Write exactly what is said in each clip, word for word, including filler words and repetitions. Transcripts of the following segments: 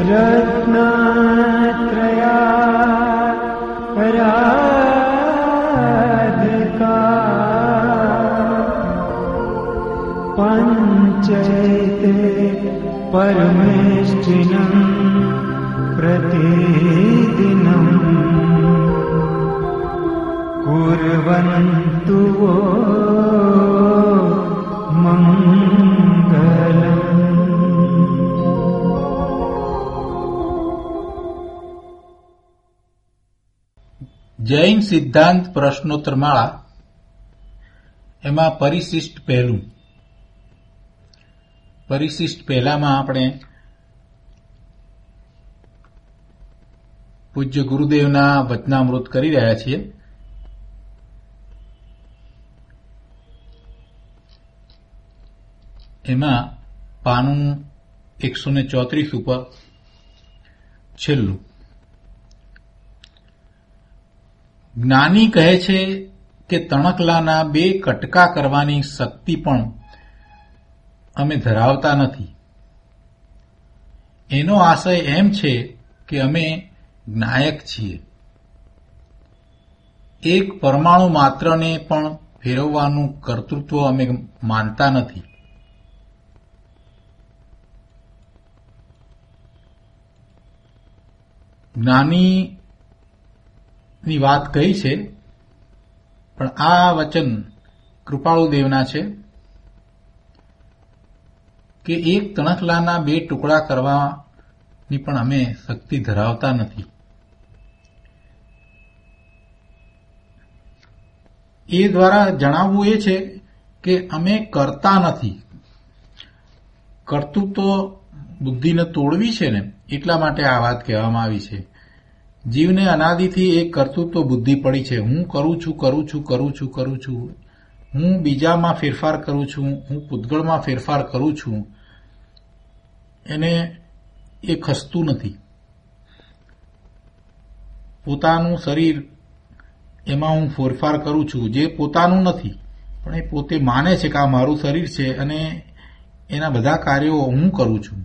पञ्चैते परमेष्ठिनम् प्रतिदिनम् कुर्वन्तु वो मङ्गलम्। જૈન સિદ્ધાંત પ્રશ્નોત્તર માળા એમાં પરિશિષ્ટ પહેલું. પરિશિષ્ટ પહેલામાં આપણે પૂજ્ય ગુરુદેવના વચનામૃત કરી રહ્યા છીએ. એમાં પાનું એકસો ને ચોત્રીસ ઉપર છેલ્લું. જ્ઞાની કહે છે કે તણકલાના બે કટકા કરવાની શક્તિ પણ અમે ધરાવતા નથી. એનો આશય એમ છે કે અમે જ્ઞાયક છીએ. એક પરમાણુ માત્રને પણ ફેરવવાનું કર્તૃત્વ અમે માનતા નથી. જ્ઞાનીની વાત કહી છે, પણ આ વચન કૃપાળુદેવના છે કે એક તણખલાના બે ટુકડા કરવાની પણ અમે શક્તિ ધરાવતા નથી. એ દ્વારા જણાવવું એ છે કે અમે કરતા નથી. કર્તૃત્વ બુદ્ધિને તોડવી છે ને, એટલા માટે આ વાત કહેવામાં આવી છે. જીવને અનાદિથી એક કર્તૃત્વ બુદ્ધિ પડી છે. હું કરું છું કરું છું કરું છું કરું છું હું બીજામાં ફેરફાર કરું છું, હું પૂતગળમાં ફેરફાર કરું છું. એને એ ખસતું નથી. પોતાનું શરીર એમાં હું ફેરફાર કરું છું, જે પોતાનું નથી, પણ એ પોતે માને છે કે આ મારું શરીર છે અને એના બધા કાર્યો હું કરું છું.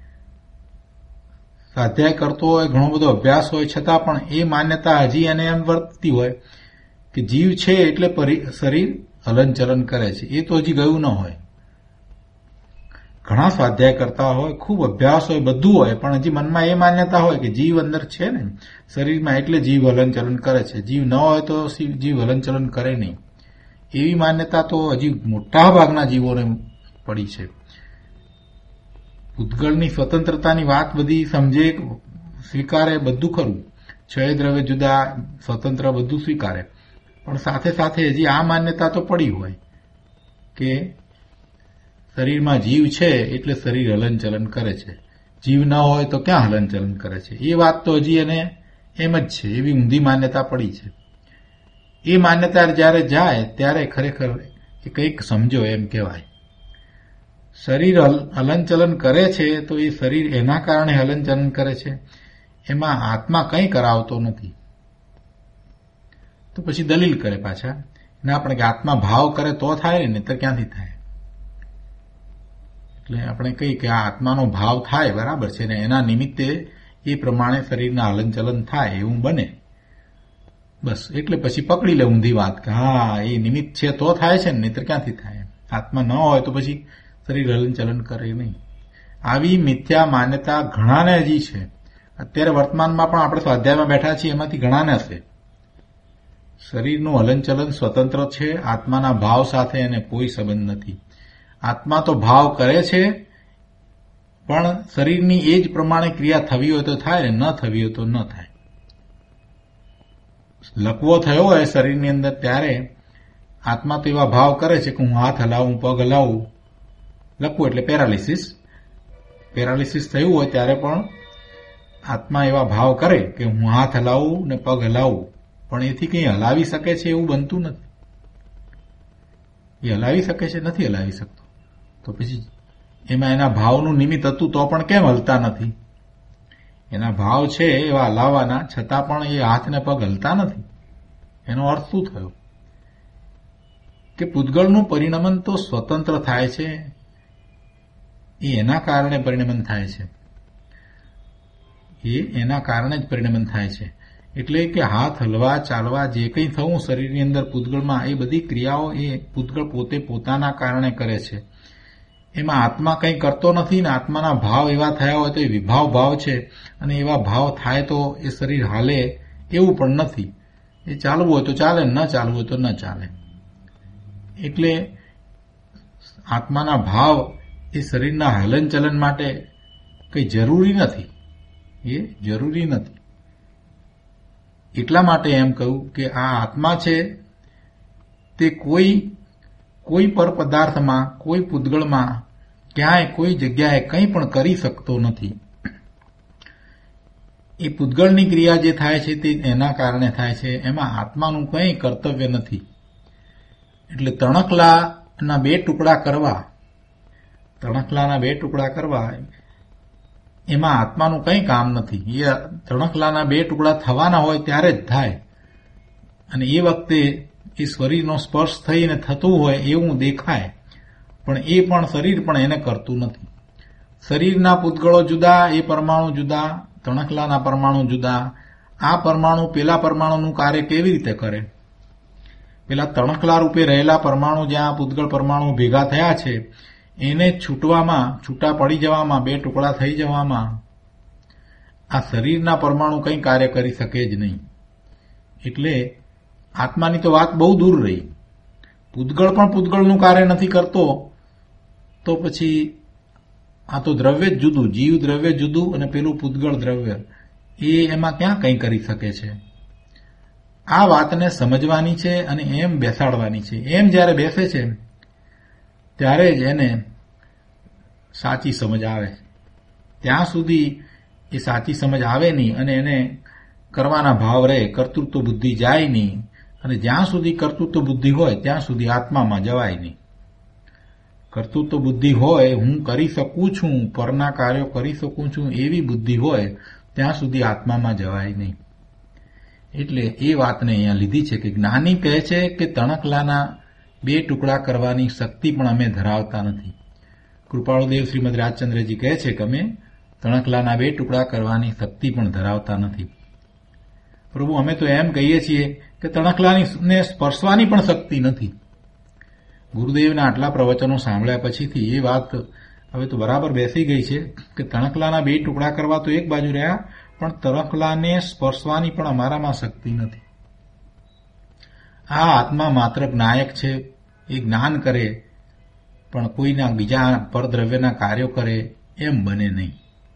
સ્વાધ્યાય કરતો હોય, ઘણો બધો અભ્યાસ હોય, છતાં પણ એ માન્યતા હજી એને એમ વર્તતી હોય કે જીવ છે એટલે શરીર હલનચલન કરે છે. એ તો હજી ગયું ન હોય. ઘણા સ્વાધ્યાય કરતા હોય, ખૂબ અભ્યાસ હોય, બધું હોય, પણ હજી મનમાં એ માન્યતા હોય કે જીવ અંદર છે ને શરીરમાં, એટલે જીવ હલનચલન કરે છે. જીવ ન હોય તો જીવ હલનચલન કરે નહીં. એવી માન્યતા તો હજી મોટા ભાગના જીવોને પડી છે. પૂતગળની સ્વતંત્રતાની વાત બધી સમજે, સ્વીકારે, બધું ખરું. છય દ્રવ્ય જુદા, સ્વતંત્ર, બધું સ્વીકારે, પણ સાથે સાથે હજી આ માન્યતા તો પડી હોય કે શરીરમાં જીવ છે એટલે શરીર હલનચલન કરે છે. જીવ ન હોય તો ક્યાં હલનચલન કરે છે? એ વાત તો હજી એને એમ જ છે. એવી ઊંધી માન્યતા પડી છે. એ માન્યતા જ્યારે જાય ત્યારે ખરેખર એ કંઈક સમજો એમ કહેવાય. શરીર હલનચલન કરે છે તો એ શરીર એના કારણે હલનચલન કરે છે, એમાં આત્મા કંઈ કરાવતો નથી. તો પછી દલીલ કરે પાછા ના, આપણે કે આત્મા ભાવ કરે તો થાય ને, નહીતર ક્યાંથી થાય? એટલે આપણે કહીએ કે આ આત્માનો ભાવ થાય, બરાબર છે ને, એના નિમિત્તે એ પ્રમાણે શરીરના હલનચલન થાય એવું બને, બસ. એટલે પછી પકડી લે ઊંધી વાત કે હા એ નિમિત્ત છે તો થાય છે ને, નહીતર ક્યાંથી થાય? આત્મા ન હોય તો પછી શરીર હલનચલન કરે નહીં. આવી મિથ્યા માન્યતા ઘણાને હજી છે. અત્યારે વર્તમાનમાં પણ આપણે સ્વાધ્યાયમાં બેઠા છીએ, એમાંથી ઘણાને હશે. શરીરનું હલનચલન સ્વતંત્ર છે, આત્માના ભાવ સાથે એને કોઈ સંબંધ નથી. આત્મા તો ભાવ કરે છે, પણ શરીરની એ જ પ્રમાણે ક્રિયા થવી હોય તો થાય ને, ન થવી હોય તો ન થાય. લકવો થયો હોય શરીરની અંદર ત્યારે આત્મા તો એવા ભાવ કરે છે કે હું હાથ હલાવું, પગ હલાવું. લકવું એટલે પેરાલિસિસ. પેરાલિસિસ થયું હોય ત્યારે પણ આત્મા એવા ભાવ કરે કે હું હાથ હલાવું ને પગ હલાવું, પણ એથી કંઈ હલાવી શકે છે એવું બનતું નથી. એ હલાવી શકે છે? નથી હલાવી શકતો. તો પછી એમાં એના ભાવનું નિમિત્ત હતું તો પણ કેમ હલતા નથી? એના ભાવ છે એવા હલાવવાના, છતાં પણ એ હાથ ને પગ હલતા નથી. એનો અર્થ શું થયો? કે પૂતગળનું પરિણમન તો સ્વતંત્ર થાય છે, એ એના કારણે પરિણમન થાય છે. એ એના કારણે જ પરિણમન થાય છે. એટલે કે હાથ હલવા, ચાલવા, જે કંઈ થવું શરીરની અંદર પૂતગળમાં, એ બધી ક્રિયાઓ એ પૂતગળ પોતે પોતાના કારણે કરે છે. એમાં આત્મા કંઈ કરતો નથી ને આત્માના ભાવ એવા થયા હોય તો એ વિભાવ ભાવ છે, અને એવા ભાવ થાય તો એ શરીર હાલે એવું પણ નથી. એ ચાલવું હોય તો ચાલે, ન ચાલવું હોય તો ન ચાલે. એટલે આત્માના ભાવ એ શરીરના હલનચલન માટે કંઈ જરૂરી નથી, એ જરૂરી નથી. એટલા માટે એમ કહ્યું કે આ આત્મા છે તે કોઈ કોઈ પર પદાર્થમાં, કોઈ પૂતગળમાં, ક્યાંય કોઈ જગ્યાએ કંઈ પણ કરી શકતો નથી. એ પૂતગળની ક્રિયા જે થાય છે તે એના કારણે થાય છે, એમાં આત્માનું કંઈ કર્તવ્ય નથી. એટલે તણખલાના બે ટુકડા કરવા, તણખલાના બે ટુકડા કરવા એમાં આત્માનું કંઈ કામ નથી. એ તણખલાના બે ટુકડા થવાના હોય ત્યારે જ થાય, અને એ વખતે એ શરીરનો સ્પર્શ થઈને થતું હોય એવું દેખાય, પણ એ પણ શરીર પણ એને કરતું નથી. શરીરના પૂતગળો જુદા, એ પરમાણુ જુદા, તણખલાના પરમાણુ જુદા. આ પરમાણુ પેલા પરમાણુનું કાર્ય કેવી રીતે કરે? પેલા તણખલા રૂપે રહેલા પરમાણુ, જ્યાં પૂતગળ પરમાણુ ભેગા થયા છે, એને છૂટવામાં, છૂટા પડી જવામાં, બે ટુકડા થઈ જવામાં આ શરીરના પરમાણુ કંઈ કાર્ય કરી શકે જ નહીં. એટલે આત્માની તો વાત બહુ દૂર રહી. પૂતગળ પણ પૂતગળનું કાર્ય નથી કરતો, તો પછી આ તો દ્રવ્ય જ જુદું, જીવ દ્રવ્ય જુદું અને પેલું પૂતગળ દ્રવ્ય, એ એમાં ક્યાં કંઈ કરી શકે છે? આ વાતને સમજવાની છે અને એમ બેસાડવાની છે. એમ જ્યારે બેસે છે ત્યારે જ એને સાચી સમજ આવે. ત્યાં સુધી એ સાચી સમજ આવે નહીં અને એને કરવાના ભાવ રહે, કર્તૃત્વ બુદ્ધિ જાય નહીં. અને જ્યાં સુધી કર્તૃત્વ બુદ્ધિ હોય ત્યાં સુધી આત્મામાં જવાય નહીં. કર્તૃત્વ બુદ્ધિ હોય, હું કરી શકું છું, પરના કાર્યો કરી શકું છું, એવી બુદ્ધિ હોય ત્યાં સુધી આત્મામાં જવાય નહીં. એટલે એ વાતને અહીંયા લીધી છે કે જ્ઞાની કહે છે કે તણખલાના બે ટુકડા કરવાની શક્તિ પણ અમે ધરાવતા નથી. કૃપાળુદેવ શ્રીમદ રાજચંદ્રજી કહે છે કે અમે તણખલાના બે ટુકડા કરવાની શક્તિ પણ ધરાવતા નથી. પ્રભુ, અમે તો એમ કહીએ છીએ કે તણખલાને સ્પર્શવાની પણ શક્તિ નથી. ગુરુદેવના આટલા પ્રવચનો સાંભળ્યા પછીથી એ વાત હવે તો બરાબર બેસી ગઈ છે કે તણખલાના બે ટુકડા કરવા તો એક બાજુ રહ્યા, પણ તણખલાને સ્પર્શવાની પણ અમારામાં શક્તિ નથી. આ આત્મા માત્ર જ્ઞાયક છે, એ જ્ઞાન કરે, પણ કોઈના બીજા પરદ્રવ્યના કાર્યો કરે એમ બને નહીં.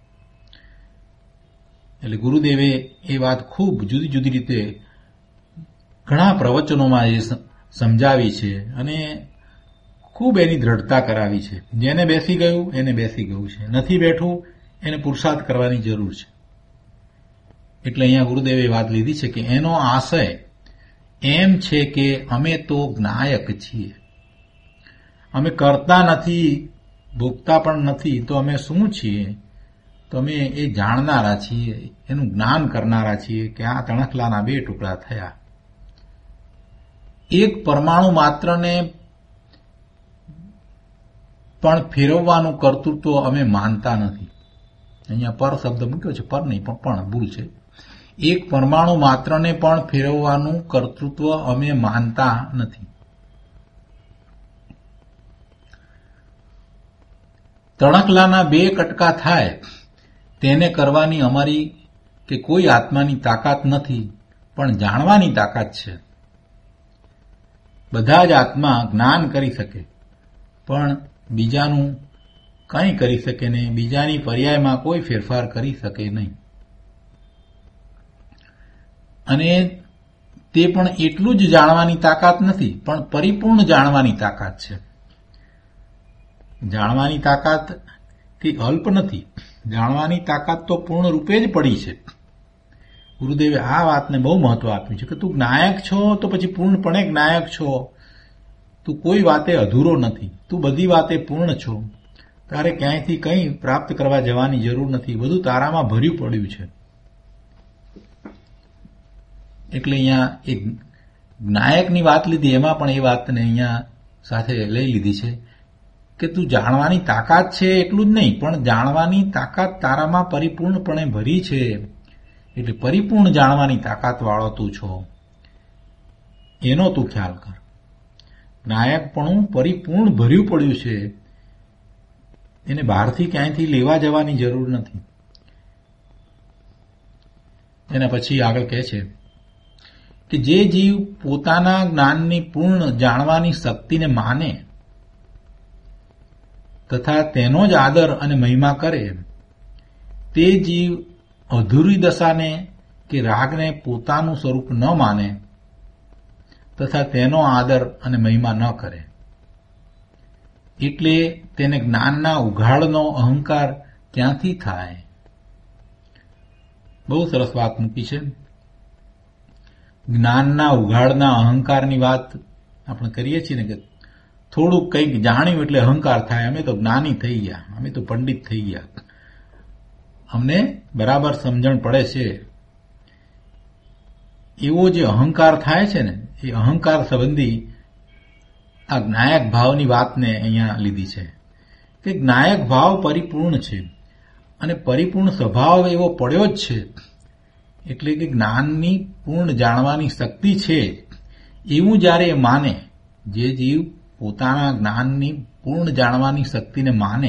એટલે ગુરુદેવે એ વાત ખૂબ જુદી જુદી રીતે ઘણા પ્રવચનોમાં એ સમજાવી છે અને ખૂબ એની દ્રઢતા કરાવી છે. જેને બેસી ગયું એને બેસી ગયું છે, નથી બેઠું એને પુરુષાર્થ કરવાની જરૂર છે. એટલે અહીંયા ગુરુદેવે વાત લીધી છે કે એનો આશય એમ છે કે અમે તો જ્ઞાયક છીએ, અમે કરતા નથી, ભોગતા પણ નથી, તો અમે શું છીએ? તો અમે એ જાણનારા છીએ, એનું જ્ઞાન કરનારા છીએ કે આ તણખલાના બે ટુકડા થયા. એક પરમાણુ માત્રને પણ ફેરવવાનું કર્તૃત્વ અમે માનતા નથી. અહીંયા પર શબ્દ મૂક્યો છે, પર નહીં પણ પણ ભૂલ છે. એક પરમાણુ માત્રને પણ ફેરવવાનું કર્તૃત્વ અમે માનતા નથી. તણખલાના બે કટકા થાય તેને કરવાની અમારી કે કોઈ આત્માની તાકાત નથી, પણ જાણવાની તાકાત છે. બધા જ આત્મા જ્ઞાન કરી શકે, પણ બીજાનું કંઈ કરી શકે નહીં, બીજાની પર્યાયમાં કોઈ ફેરફાર કરી શકે નહીં. અને તે પણ એટલું જ જાણવાની તાકાત નથી, પણ પરિપૂર્ણ જાણવાની તાકાત છે. જાણવાની તાકાત કે અલ્પ નથી, જાણવાની તાકાત તો પૂર્ણ રૂપે જ પડી છે. ગુરુદેવે આ વાતને બહુ મહત્વ આપ્યું છે કે તું જ્ઞાયક છો તો પછી પૂર્ણપણે જ્ઞાયક છો. તું કોઈ વાતે અધૂરો નથી, તું બધી વાતે પૂર્ણ છો. તારે ક્યાંયથી કંઈ પ્રાપ્ત કરવા જવાની જરૂર નથી, બધું તારામાં ભર્યું પડ્યું છે. એટલે અહીંયા એક જ્ઞાયકની વાત લીધી, એમાં પણ એ વાતને અહીંયા સાથે લઈ લીધી છે કે તું જાણવાની તાકાત છે એટલું જ નહીં, પણ જાણવાની તાકાત તારામાં પરિપૂર્ણપણે ભરી છે, એટલે પરિપૂર્ણ જાણવાની તાકાત વાળો તું છો, એનો તું ખ્યાલ કર. નાયકપણું પરિપૂર્ણ ભર્યું પડ્યું છે, એને બહારથી ક્યાંયથી લેવા જવાની જરૂર નથી. એના પછી આગળ કહે છે કે જે જીવ પોતાના જ્ઞાનની પૂર્ણ જાણવાની શક્તિને માને તથા તેનો જ આદર અને મહિમા કરે, તે જીવ અધૂરી દશાને કે રાગને પોતાનું સ્વરૂપ ન માને તથા તેનો આદર અને મહિમા ન કરે, એટલે તેને જ્ઞાનના ઉઘાડનો અહંકાર ક્યાંથી થાય. બહુ સરસ વાત મૂકી છે. જ્ઞાનના ઉઘાડના અહંકારની વાત આપણે કરીએ છીએ ને કે થોડુંક કંઈક જાણ્યું એટલે અહંકાર થાય, અમે તો જ્ઞાની થઈ ગયા, અમે તો પંડિત થઈ ગયા, અમને બરાબર સમજણ પડે છે, એવો જે અહંકાર થાય છે ને એ અહંકાર સંબંધી આ જ્ઞાયક ભાવની વાતને અહીંયા લીધી છે કે જ્ઞાયક ભાવ પરિપૂર્ણ છે અને પરિપૂર્ણ સ્વભાવ એવો પડ્યો જ છે, એટલે કે જ્ઞાનની પૂર્ણ જાણવાની શક્તિ છે એવું જ્યારે માને, જે જીવ પોતાના જ્ઞાનની પૂર્ણ જાણવાની શક્તિને માને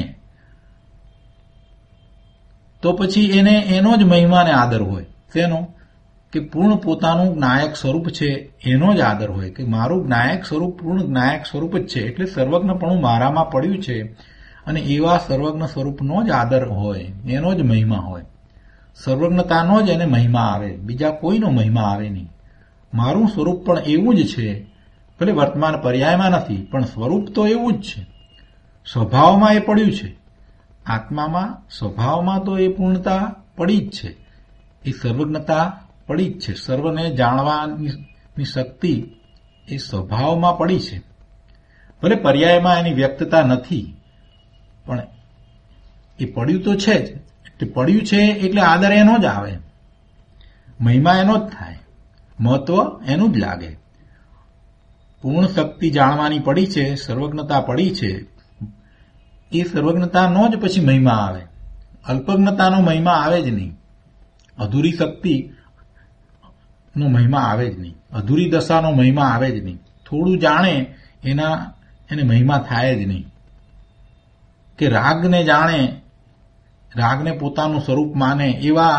તો પછી એને એનો જ મહિમાને આદર હોય. શેનો? કે પૂર્ણ પોતાનું જ્ઞાયક સ્વરૂપ છે એનો જ આદર હોય, કે મારું જ્ઞાયક સ્વરૂપ પૂર્ણ જ્ઞાયક સ્વરૂપ જ છે, એટલે સર્વજ્ઞપણું મારામાં પડ્યું છે અને એવા સર્વજ્ઞ સ્વરૂપનો જ આદર હોય, એનો જ મહિમા હોય. સર્વજ્ઞતાનો જ એને મહિમા આવે, બીજા કોઈનો મહિમા આવે નહીં. મારું સ્વરૂપ પણ એવું જ છે, ભલે વર્તમાન પર્યાયમાં નથી, પણ સ્વરૂપ તો એવું જ છે, સ્વભાવમાં એ પડ્યું છે, આત્મામાં સ્વભાવમાં તો એ પૂર્ણતા પડી જ છે, એ સર્વજ્ઞતા પડી જ છે, સર્વને જાણવાની શક્તિ એ સ્વભાવમાં પડી છે. ભલે પર્યાયમાં એની વ્યક્તતા નથી, પણ એ પડ્યું તો છે જ, એટલે પડ્યું છે એટલે આદર એનો જ આવે, મહિમા એનો જ થાય, મહત્વ એનું જ લાગે. પૂર્ણ શક્તિ જાણવાની પડી છે, સર્વજ્ઞતા પડી છે, એ સર્વજ્ઞતાનો જ પછી મહિમા આવે, અલ્પજ્ઞતાનો મહિમા આવે જ નહીં, અધૂરી શક્તિ નો મહિમા આવે જ નહીં, અધૂરી દશાનો મહિમા આવે જ નહીં. થોડું જાણે એના એને મહિમા થાય જ નહીં. કે રાગને જાણે, રાગને પોતાનું સ્વરૂપ માને એવા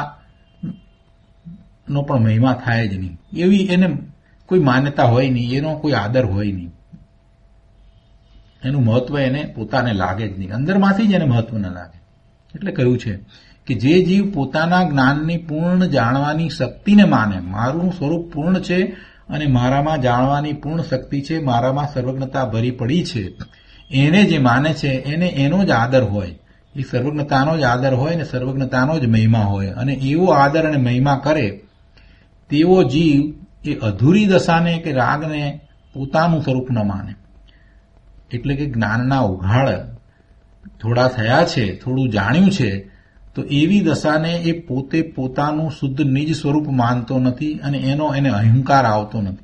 નો પણ મહિમા થાય જ નહીં, એવી એને કોઈ માન્યતા હોય નહીં, એનો કોઈ આદર હોય નહીં, એનું મહત્વ એને પોતાને લાગે જ નહીં, અંદરમાંથી જ એને મહત્વ ન લાગે. એટલે કહ્યું છે કે જે જીવ પોતાના જ્ઞાનની પૂર્ણ જાણવાની શક્તિને માને, મારું સ્વરૂપ પૂર્ણ છે અને મારામાં જાણવાની પૂર્ણ શક્તિ છે, મારામાં સર્વજ્ઞતા ભરી પડી છે, એને જે માને છે એને એનો જ આદર હોય, એ સર્વજ્ઞતાનો જ આદર હોય ને સર્વજ્ઞતાનો જ મહિમા હોય, અને એવો આદર અને મહિમા કરે તેવો જીવ એ અધૂરી દશાને કે રાગને પોતાનું સ્વરૂપ ન માને. એટલે કે જ્ઞાનના ઉઘાડ થોડા થયા છે, થોડું જાણ્યું છે, તો એવી દશાને એ પોતે પોતાનું શુદ્ધ નિજ સ્વરૂપ માનતો નથી અને એનો એને અહંકાર આવતો નથી.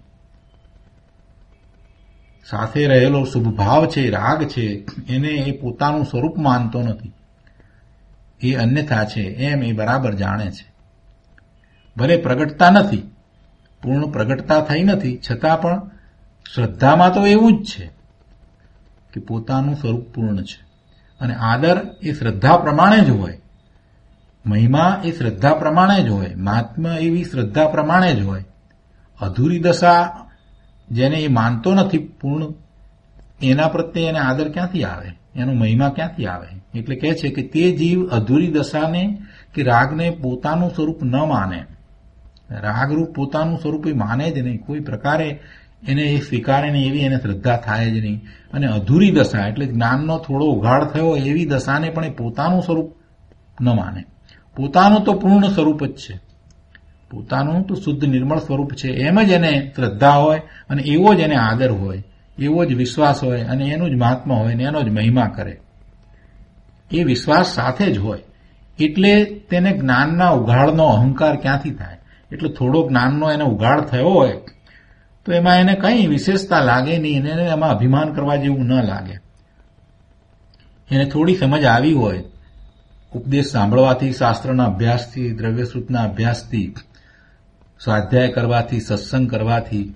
સાથે રહેલો શુભ ભાવ છે, રાગ છે, એને એ પોતાનું સ્વરૂપ માનતો નથી, એ અન્યથા છે એમ એ બરાબર જાણે છે. ભલે પ્રગટતા નથી, પૂર્ણ પ્રગટતા થઈ નથી, છતાં પણ શ્રદ્ધામાં તો એવું જ છે કે પોતાનું સ્વરૂપ પૂર્ણ છે, અને આદર એ શ્રદ્ધા પ્રમાણે જ હોય, મહિમા એ શ્રદ્ધા પ્રમાણે જ હોય, મહાત્મ્ય એવી શ્રદ્ધા પ્રમાણે જ હોય. અધૂરી દશા જેને એ માનતો નથી પૂર્ણ, એના પ્રત્યે એને આદર ક્યાંથી આવે, એનો મહિમા ક્યાંથી આવે? એટલે કહે છે કે તે જીવ અધૂરી દશાને કે રાગને પોતાનું સ્વરૂપ ન માને, રાગરૂપ પોતાનું સ્વરૂપ એ માને જ નહીં, કોઈ પ્રકારે એને એ સ્વીકારે નહીં, એવી એને શ્રદ્ધા થાય જ નહીં. અને અધૂરી દશા એટલે જ્ઞાનનો થોડો ઉઘાડ થયો એવી દશાને પણ એ પોતાનું સ્વરૂપ ન માને. પોતાનું તો પૂર્ણ સ્વરૂપ જ છે, પોતાનું તો શુદ્ધ નિર્મળ સ્વરૂપ છે, એમ જ એને શ્રદ્ધા હોય અને એવો જ એને આદર હોય, એવો જ વિશ્વાસ હોય અને એનું જ મહાત્મા હોય ને એનો જ મહિમા કરે, એ વિશ્વાસ સાથે જ હોય. એટલે તેને જ્ઞાનના ઉઘાડનો અહંકાર ક્યાંથી થાય? એટલે થોડો જ્ઞાનનો એને ઉઘાડ થયો હોય તો એમાં એને કંઈ વિશેષતા લાગે નહીં, એને એમાં અભિમાન કરવા જેવું ન લાગે. એને થોડી સમજ આવી હોય ઉપદેશ સાંભળવાથી, શાસ્ત્રના અભ્યાસથી, દ્રવ્યસૂત્રના અભ્યાસથી, સ્વાધ્યાય કરવાથી, સત્સંગ કરવાથી,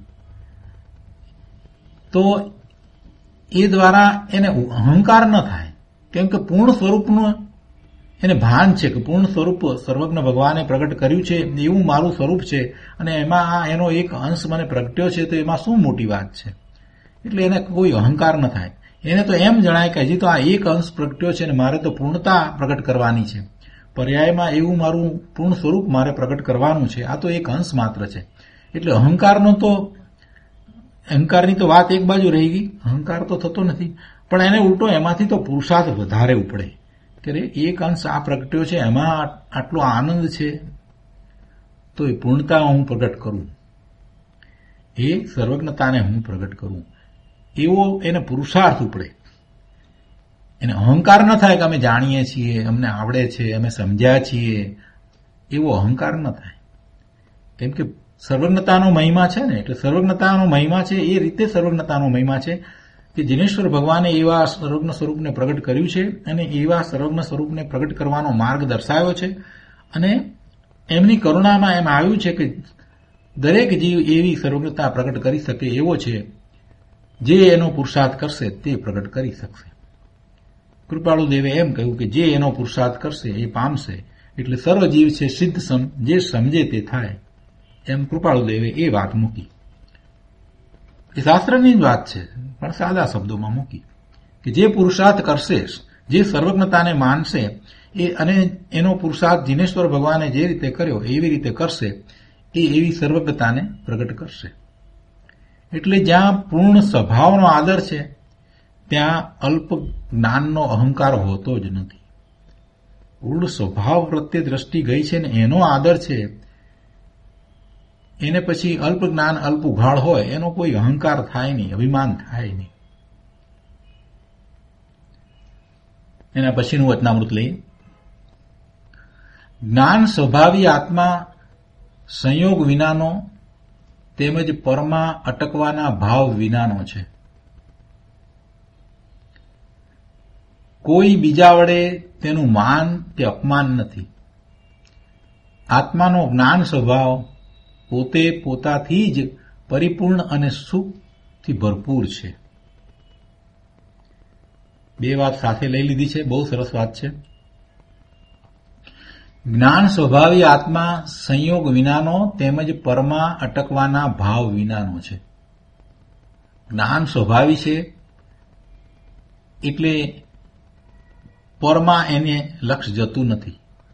તો એ દ્વારા એને અહંકાર ન થાય. કેમ કે પૂર્ણ સ્વરૂપનું એને ભાન છે કે પૂર્ણ સ્વરૂપ સર્વજ્ઞ ભગવાને પ્રગટ કર્યું છે, એવું મારું સ્વરૂપ છે અને એમાં આ એનો એક અંશ મને પ્રગટ્યો છે, તો એમાં શું મોટી વાત છે. એટલે એને કોઈ અહંકાર ન થાય. એને તો એમ જણાય કે હજી તો આ એક અંશ પ્રગટ્યો છે અને મારે તો પૂર્ણતા પ્રગટ કરવાની છે. પર્યાયમાં એવું મારું પૂર્ણ સ્વરૂપ મારે પ્રગટ કરવાનું છે. આ તો એક અંશ માત્ર છે. એટલે અહંકારનો તો અહંકારની તો વાત એક બાજુ રહી ગઈ, અહંકાર તો થતો નથી, પણ એને ઉલટો એમાંથી તો પુરુષાર્થ વધારે ઉપડે કે રે એક અંશ આ પ્રગટ્યો છે, એમાં આટલો આનંદ છે, તો એ પૂર્ણતા હું પ્રગટ કરું, એ સર્વજ્ઞતાને હું પ્રગટ કરું, એવો એને પુરુષાર્થ ઉપડે. એને અહંકાર ન થાય કે અમે જાણીએ છીએ, અમને આવડે છે, અમે સમજ્યા છીએ, એવો અહંકાર ન થાય. કેમ કે સર્વજ્ઞતાનો મહિમા છે ને, એટલે સર્વજ્ઞતાનો મહિમા છે એ રીતે સર્વજ્ઞતાનો મહિમા છે કે જિનેશ્વર ભગવાને એવા સર્વજ્ઞ સ્વરૂપને પ્રગટ કર્યું છે અને એવા સર્વજ્ઞ સ્વરૂપને પ્રગટ કરવાનો માર્ગ દર્શાવ્યો છે. અને એમની કરુણામાં એમ આવ્યું છે કે દરેક જીવ એવી સર્વજ્ઞતા પ્રગટ કરી શકે એવો છે, જે એનો પુરુષાર્થ કરશે તે પ્રગટ કરી શકશે. કૃપાળુ દેવે એમ કહ્યું કે જે એનો પુરુષાર્થ કરશે એ પામશે. એટલે સર્વ જીવ છે સિદ્ધ સમ, જે સમજે તે થાય, એમ કૃપાળુ દેવે એ વાત મૂકી. એ શાસ્ત્રની જ વાત છે, પણ સાદા શબ્દોમાં મૂકી કે જે પુરુષાર્થ કરશે, જે સર્વજ્ઞતાને માનશે, એ અને એનો પુરુષાર્થ જિનેશ્વર ભગવાને જે રીતે કર્યો એવી રીતે કરશે, એ એવી સર્વજ્ઞતાને પ્રગટ કરશે. એટલે જ્યાં પૂર્ણ સ્વભાવનો આદર છે ત્યાં અલ્પ જ્ઞાનનો અહંકાર હોતો જ નથી. પૂર્ણ સ્વભાવ પ્રત્યે દ્રષ્ટિ ગઈ છે ને એનો આદર છે, એને પછી અલ્પ જ્ઞાન અલ્પ ઉઘાડ હોય એનો કોઈ અહંકાર થાય નહીં, અભિમાન થાય નહીં. એના પછીનું વચનામૃત લઈએ. જ્ઞાન સ્વભાવી આત્મા સંયોગ વિનાનો તેમજ પરમાં અટકવાના ભાવ વિનાનો છે. કોઈ બીજા વડે તેનું માન કે અપમાન નથી. આત્માનો જ્ઞાન સ્વભાવ પોતે પોતાથી જ પરિપૂર્ણ અને સુખથી ભરપૂર છે. બે વાત સાથે લઈ લીધી છે, બહુ સરસ વાત છે. જ્ઞાન સ્વભાવી આત્મા સંયોગ વિનાનો તેમજ પરમાં અટકવાના ભાવ વિનાનો છે. જ્ઞાન સ્વભાવી છે એટલે પરમાં એને લક્ષ જતું નથી.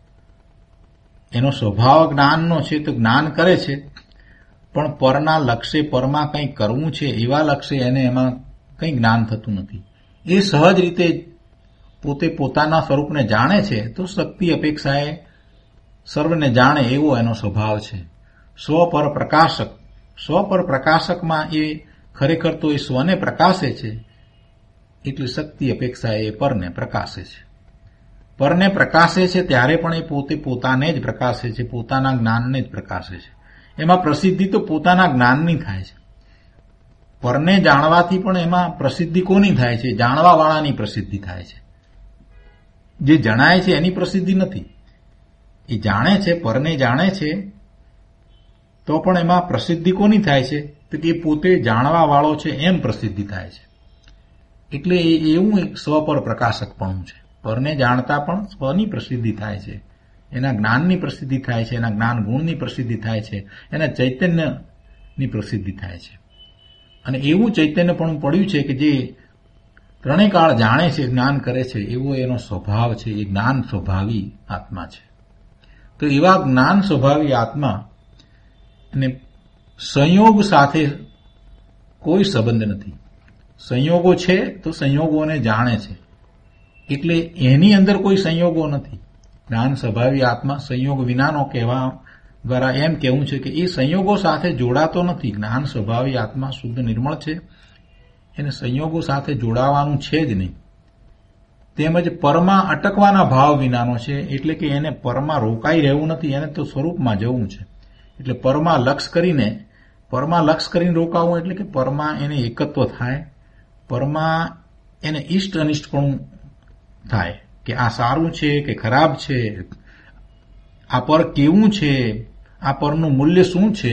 એનો સ્વભાવ જ્ઞાનનો છે તો જ્ઞાન કરે છે, પણ પરના લક્ષ્ય, પરમાં કંઈ કરવું છે એવા લક્ષ્ય એને એમાં કંઈ જ્ઞાન થતું નથી. એ સહજ રીતે પોતે પોતાના સ્વરૂપને જાણે છે તો શક્તિ અપેક્ષાએ સર્વને જાણે એવો એનો સ્વભાવ છે. સ્વ પર પ્રકાશક, સ્વ પર પ્રકાશકમાં એ ખરેખર તો એ સ્વને પ્રકાશે છે, એટલે શક્તિ અપેક્ષાએ એ પરને પ્રકાશે છે. પરને પ્રકાશે છે ત્યારે પણ એ પોતે પોતાને જ પ્રકાશે છે, પોતાના જ્ઞાનને જ પ્રકાશે છે. એમાં પ્રસિદ્ધિ તો પોતાના જ્ઞાનની થાય છે. પરને જાણવાથી પણ એમાં પ્રસિદ્ધિ કોની થાય છે? જાણવાવાળાની પ્રસિદ્ધિ થાય છે. જે જણાય છે એની પ્રસિદ્ધિ નથી. એ જાણે છે, પરને જાણે છે, તો પણ એમાં પ્રસિદ્ધિ કોની થાય છે? તો કે પોતે જાણવાવાળો છે એમ પ્રસિદ્ધિ થાય છે. એટલે એ એવું એક સ્વ પર પ્રકાશકપણું છે. પરને જાણતા પણ સ્વની પ્રસિદ્ધિ થાય છે, એના જ્ઞાનની પ્રસિદ્ધિ થાય છે, એના જ્ઞાન ગુણની પ્રસિદ્ધિ થાય છે, એના ચૈતન્યની પ્રસિદ્ધિ થાય છે. અને એવું ચૈતન્ય પણ પડ્યું છે કે જે ત્રણેય કાળ જાણે છે, જ્ઞાન કરે છે, એવો એનો સ્વભાવ છે. એ જ્ઞાન સ્વભાવી આત્મા છે. તો એવા જ્ઞાન સ્વભાવી આત્મા અને સંયોગ સાથે કોઈ સંબંધ નથી. સંયોગો છે તો સંયોગોને જાણે છે, એટલે એની અંદર કોઈ સંયોગો નથી. જ્ઞાન સ્વભાવી આત્મા સંયોગ વિનાનો કહેવા દ્વારા એમ કહેવું છે કે એ સંયોગો સાથે જોડાતો નથી. જ્ઞાન સ્વભાવી આત્મા શુદ્ધ નિર્મળ છે, એને સંયોગો સાથે જોડાવાનું છે જ નહીં. તેમજ પરમાં અટકવાના ભાવ વિનાનો છે, એટલે કે એને પરમાં રોકાઈ રહેવું નથી, એને તો સ્વરૂપમાં જવું છે. એટલે પરમાં લક્ષ કરીને પરમાં લક્ષ કરીને રોકાવું એટલે કે પરમાં એને એકત્વ થાય, પરમાં એને ઇષ્ટ અનિષ્ટપણું થાય કે આ સારું છે કે ખરાબ છે, આ પર કેવું છે, આ પરનું મૂલ્ય શું છે,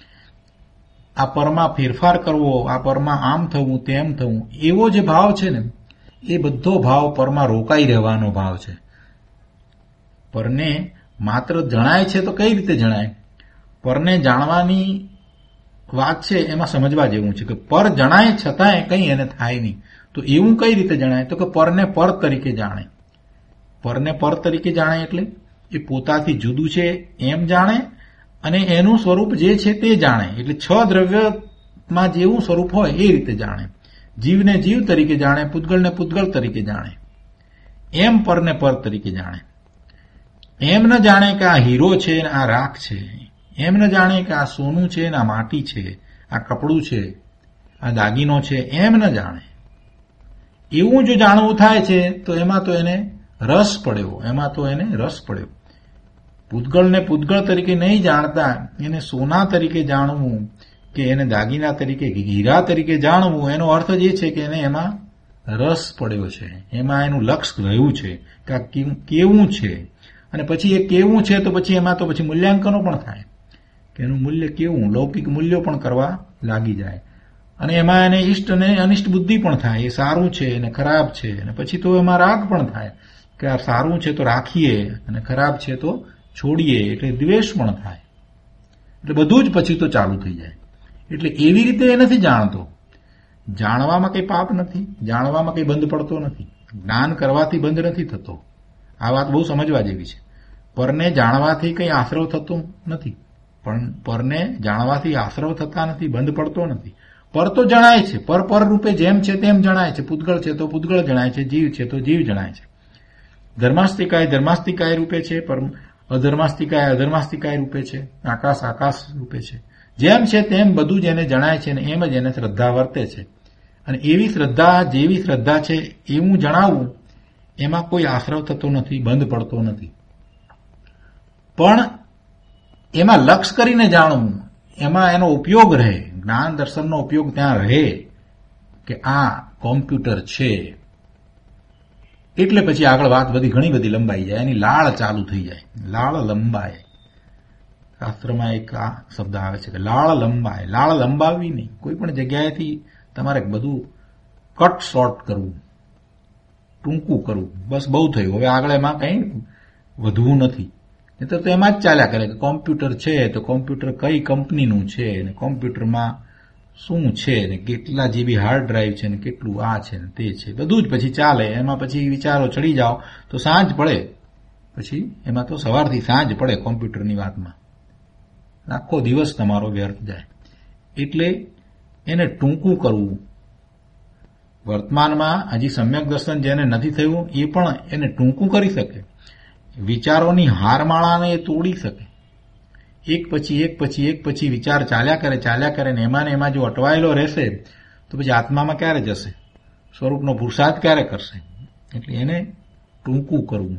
આ પરમાં ફેરફાર કરવો, આ પરમાં આમ થવું તેમ થવું, એવો જે ભાવ છે ને એ બધો ભાવ પરમાં રોકાઈ રહેવાનો ભાવ છે. પરને માત્ર જણાય છે તો કઈ રીતે જણાય? પરને જાણવાની વાત છે એમાં સમજવા જેવું છે કે પર જણાય છતાંય કંઈ એને થાય નહીં. તો એવું કઈ રીતે જણાય? તો કે પરને પર તરીકે જાણે. પરને પર તરીકે જાણે એટલે એ પોતાથી જુદું છે એમ જાણે અને એનું સ્વરૂપ જે છે તે જાણે. એટલે છ દ્રવ્યમાં જેવું સ્વરૂપ હોય એ રીતે જાણે. જીવને જીવ તરીકે જાણે, પૂતગળને પૂતગળ તરીકે જાણે. એમ પરને પર તરીકે જાણે. એમ ન જાણે કે આ હીરો છે ને આ રાખ છે, એમ ન જાણે કે આ સોનું છે ને આ માટી છે, આ કપડું છે, આ દાગીનો છે, એમ ન જાણે. એવું જો જાણવું થાય છે તો એમાં તો એને રસ પડ્યો, એમાં તો એને રસ પડ્યો. પૂતગળને પૂતગળ તરીકે નહીં જાણતા એને સોના તરીકે જાણવું કે એને દાગીના તરીકે હીરા તરીકે જાણવું, એનો અર્થ જ એ છે કે એને એમાં રસ પડ્યો છે, એમાં એનું લક્ષ્ય રહ્યું છે કે આ કેવું છે. અને પછી એ કેવું છે તો પછી એમાં તો પછી મૂલ્યાંકનો પણ થાય કે એનું મૂલ્ય કેવું, લૌકિક મૂલ્યો પણ કરવા લાગી જાય. અને એમાં એને ઇષ્ટ અને અનિષ્ટ બુદ્ધિ પણ થાય, એ સારું છે અને ખરાબ છે. અને પછી તો એમાં રાગ પણ થાય કે આ સારું છે તો રાખીએ અને ખરાબ છે તો છોડીએ, એટલે દ્વેષ પણ થાય. એટલે બધું જ પછી તો ચાલુ થઈ જાય. એટલે એવી રીતે એ નથી જાણતો. જાણવામાં કંઈ પાપ નથી, જાણવામાં કંઈ બંધ પડતો નથી, જ્ઞાન કરવાથી બંધ નથી થતો. આ વાત બહુ સમજવા જેવી છે. પરને જાણવાથી કંઈ આશ્રવ થતો નથી, પણ પરને જાણવાથી આશ્રવ થતા નથી, બંધ પડતો નથી. પર તો જણાય છે, પર પર રૂપે જેમ છે તેમ જણાય છે. પૂતગળ છે તો પૂતગળ જણાય છે, જીવ છે તો જીવ જણાય છે. ધર્માસ્તિકાય ધર્માસ્તિકાય રૂપે છે, પર અધર્માસ્તિકાય અધર્માસ્તિકાય રૂપે છે, આકાશ આકાશ રૂપે છે. જેમ છે તેમ બધું જ એને જણાય છે અને એમ જ એને શ્રદ્ધા વર્તે છે. અને એવી શ્રદ્ધા જેવી શ્રદ્ધા છે એવું જણાવવું, એમાં કોઈ આશ્રવ થતો નથી, બંધ પડતો નથી. પણ એમાં લક્ષ કરીને જાણવું, એમાં એનો ઉપયોગ રહે, જ્ઞાન દર્શનનો ઉપયોગ ત્યાં રહે કે આ કોમ્પ્યુટર છે. એટલે પછી આગળ વાત બધી ઘણી બધી લંબાઈ જાય, એની લાળ ચાલુ થઈ જાય, લાળ લંબાય. શાસ્ત્રમાં એક આ શબ્દ આવે છે કે લાળ લંબાય. લાળ લંબાવવી નહીં, કોઈ પણ જગ્યાએથી તમારે બધું કટ શોર્ટ કરવું, ટૂંકું કરવું, બસ બહુ થયું, હવે આગળ એમાં કંઈ વધવું નથી. તો એમાં જ ચાલ્યા કરે કે કોમ્પ્યુટર છે તો કોમ્પ્યુટર કઈ કંપનીનું છે ને કોમ્પ્યુટરમાં શું છે ને કેટલા જીબી હાર્ડ ડ્રાઈવ છે ને કેટલું આ છે ને તે છે, બધું જ પછી ચાલે. એમાં પછી વિચારો ચડી જાઓ તો સાંજ પડે, પછી એમાં તો સવારથી સાંજ પડે કોમ્પ્યુટરની વાતમાં, આખો દિવસ તમારો વ્યર્થ જાય. એટલે એને ટૂંકું કરવું. વર્તમાનમાં હજી સમ્યક દર્શન જેને નથી થયું એ પણ એને ટૂંકું કરી શકે, વિચારોની હારમાળાને એ તોડી શકે. એક પછી એક પછી એક પછી વિચાર ચાલ્યા કરે ચાલ્યા કરે ને એમાં ને એમાં જો અટવાયેલો રહેશે તો પછી આત્મામાં ક્યારે જશે, સ્વરૂપનો પુરુષાર્થ ક્યારે કરશે? એટલે એને ટૂંકું કરવું.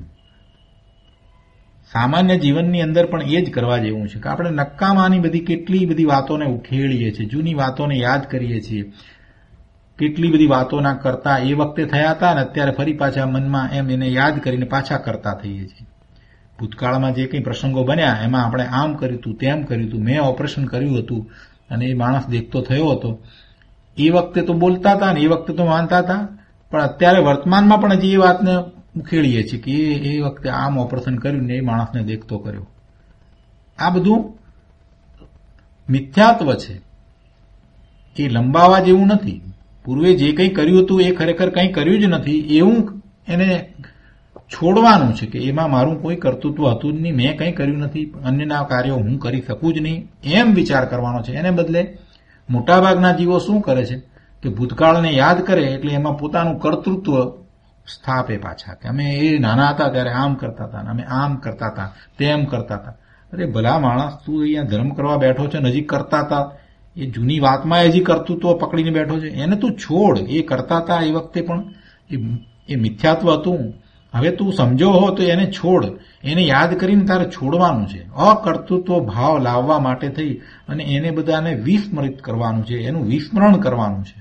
સામાન્ય જીવનની અંદર પણ એ જ કરવા જેવું છે કે આપણે નક્કામાની બધી કેટલી બધી વાતોને ઉખેડીએ છીએ, જૂની વાતોને યાદ કરીએ છીએ, કેટલી બધી વાતોના કરતા એ વખતે થયા હતા ને અત્યારે ફરી પાછા મનમાં એમ એને યાદ કરીને પાછા કરતા થઈએ છીએ. ભૂતકાળમાં જે કંઈ પ્રસંગો બન્યા એમાં આપણે આમ કર્યું હતું તેમ કર્યું હતું, મેં ઓપરેશન કર્યું હતું અને એ માણસ દેખતો થયો હતો, એ વખતે તો બોલતા હતા ને એ વખતે તો માનતા હતા, પણ અત્યારે વર્તમાનમાં પણ હજી એ વાતને ઉખેડીએ છીએ કે એ એ વખતે આમ ઓપરેશન કર્યું ને એ માણસને દેખતો કર્યો. આ બધું મિથ્યાત્વ છે, એ લંબાવા જેવું નથી. પૂર્વે જે કંઈ કર્યું હતું એ ખરેખર કંઈ કર્યું જ નથી એવું એને છોડવાનું છે કે એમાં મારું કોઈ કર્તૃત્વ હતું જ નહીં, મેં કંઈ કર્યું નથી, અન્યના કાર્યો હું કરી શકું જ નહીં, એમ વિચાર કરવાનો છે. એને બદલે મોટાભાગના જીવો શું કરે છે કે ભૂતકાળને યાદ કરે એટલે એમાં પોતાનું કર્તૃત્વ સ્થાપે પાછા કે અમે એ નાના હતા ત્યારે આમ કરતા હતા, અમે આમ કરતા હતા, તેમ કરતા હતા. અરે ભલા માણસ, તું અહીંયા ધર્મ કરવા બેઠો છે, નજીક કરતા હતા, એ જૂની વાતમાં હજી કર્તૃત્વ પકડીને બેઠો છે, એને તું છોડ. એ કરતા હતા એ વખતે પણ એ મિથ્યાત્વ હતું, હવે તું સમજો હો તો એને છોડ. એને યાદ કરીને તારે છોડવાનું છે, અકર્તૃત્વ ભાવ લાવવા માટે થઈ અને એને બધાને વિસ્મૃત કરવાનું છે, એનું વિસ્મરણ કરવાનું છે.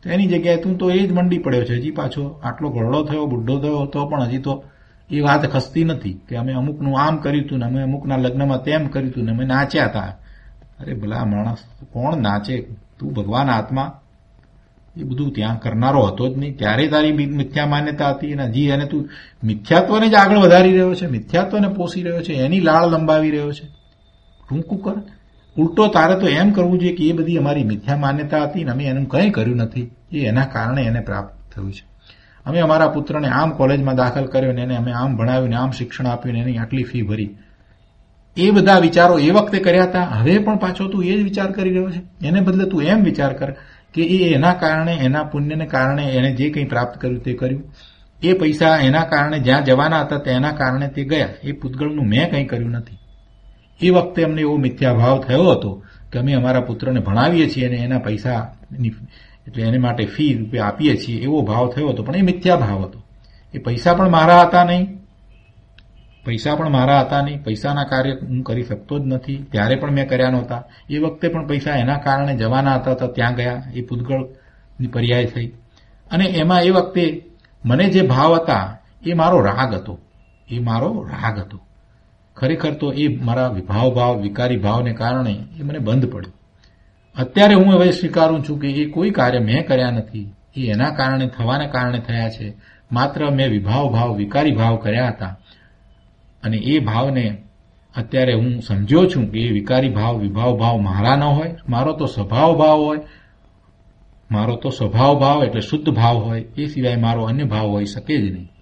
તો એની જગ્યાએ તું તો એ જ મંડી પડ્યો છે, હજી પાછો આટલો ઘરડો થયો, બુઢો થયો તો પણ હજી તો એ વાત ખસતી નથી કે અમે અમુકનું આમ કર્યું હતું ને અમે અમુકના લગ્નમાં તેમ કર્યું હતું ને અમે નાચ્યા હતા. અરે ભલા માણસ, કોણ નાચે? તું ભગવાન આત્મા, એ બધું ત્યાં કરનારો હતો જ નહીં. ત્યારે તારી મિથ્યા માન્યતા હતી અને હજી એને તું મિથ્યાત્વને જ આગળ વધારી રહ્યો છે, મિથ્યાત્વને પોષી રહ્યો છે, એની લાળ લંબાવી રહ્યો છે. ટૂંકું કર. ઉલટો તારે તો એમ કરવું જોઈએ કે એ બધી અમારી મિથ્યા માન્યતા હતી ને અમે એનું કંઈ કર્યું નથી, એ એના કારણે એને પ્રાપ્ત થયું છે. અમે અમારા પુત્રને આમ કોલેજમાં દાખલ કર્યો ને એને અમે આમ ભણાવ્યું ને આમ શિક્ષણ આપ્યું ને એની આટલી ફી ભરી. એ બધા વિચારો એ વખતે કર્યા હતા, હવે પણ પાછો તું એ જ વિચાર કરી રહ્યો છે. એને બદલે તું એમ વિચાર કર કે એ એના કારણે, એના પુણ્યને કારણે એને જે કંઈ પ્રાપ્ત કર્યું તે કર્યું. એ પૈસા એના કારણે જ્યાં જવાના હતા તેના કારણે તે ગયા. એ પૂતગળનું મેં કંઈ કર્યું નથી. એ વખતે અમને એવો મિથ્યાભાવ થયો હતો કે અમે અમારા પુત્રને ભણાવીએ છીએ અને એના પૈસા એટલે એને માટે ફી રૂપિયા આપીએ છીએ, એવો ભાવ થયો હતો. પણ એ મિથ્યા ભાવ હતો. એ પૈસા પણ મારા હતા નહીં, પૈસા પણ મારા હતા નહીં, પૈસાના કાર્ય હું કરી શકતો જ નથી, ત્યારે પણ મેં કર્યા નહોતા. એ વખતે પણ પૈસા એના કારણે જવાના હતા તો ત્યાં ગયા. એ પૂતગળની પર્યાય થઈ. અને એમાં એ વખતે મને જે ભાવ હતા એ મારો રાગ હતો, એ મારો રાગ હતો. ખરેખર તો એ મારા વિભાવ ભાવ, વિકારી ભાવને કારણે એ મને બંધ પડ્યો. અત્યારે હું હવે સ્વીકારું છું કે એ કોઈ કાર્ય મેં કર્યા નથી, એ એના કારણે, થવાને કારણે થયા છે. માત્ર મેં વિભાવ ભાવ, વિકારી ભાવ કર્યા હતા. અને એ ભાવને અત્યારે હું સમજ્યો છું કે એ વિકારી ભાવ, વિભાવ ભાવ મારા ન હોય, મારો તો સ્વભાવ ભાવ હોય. મારો તો સ્વભાવ ભાવ એટલે શુદ્ધ ભાવ હોય, એ સિવાય મારો અન્ય ભાવ હોઈ શકે જ નહીં.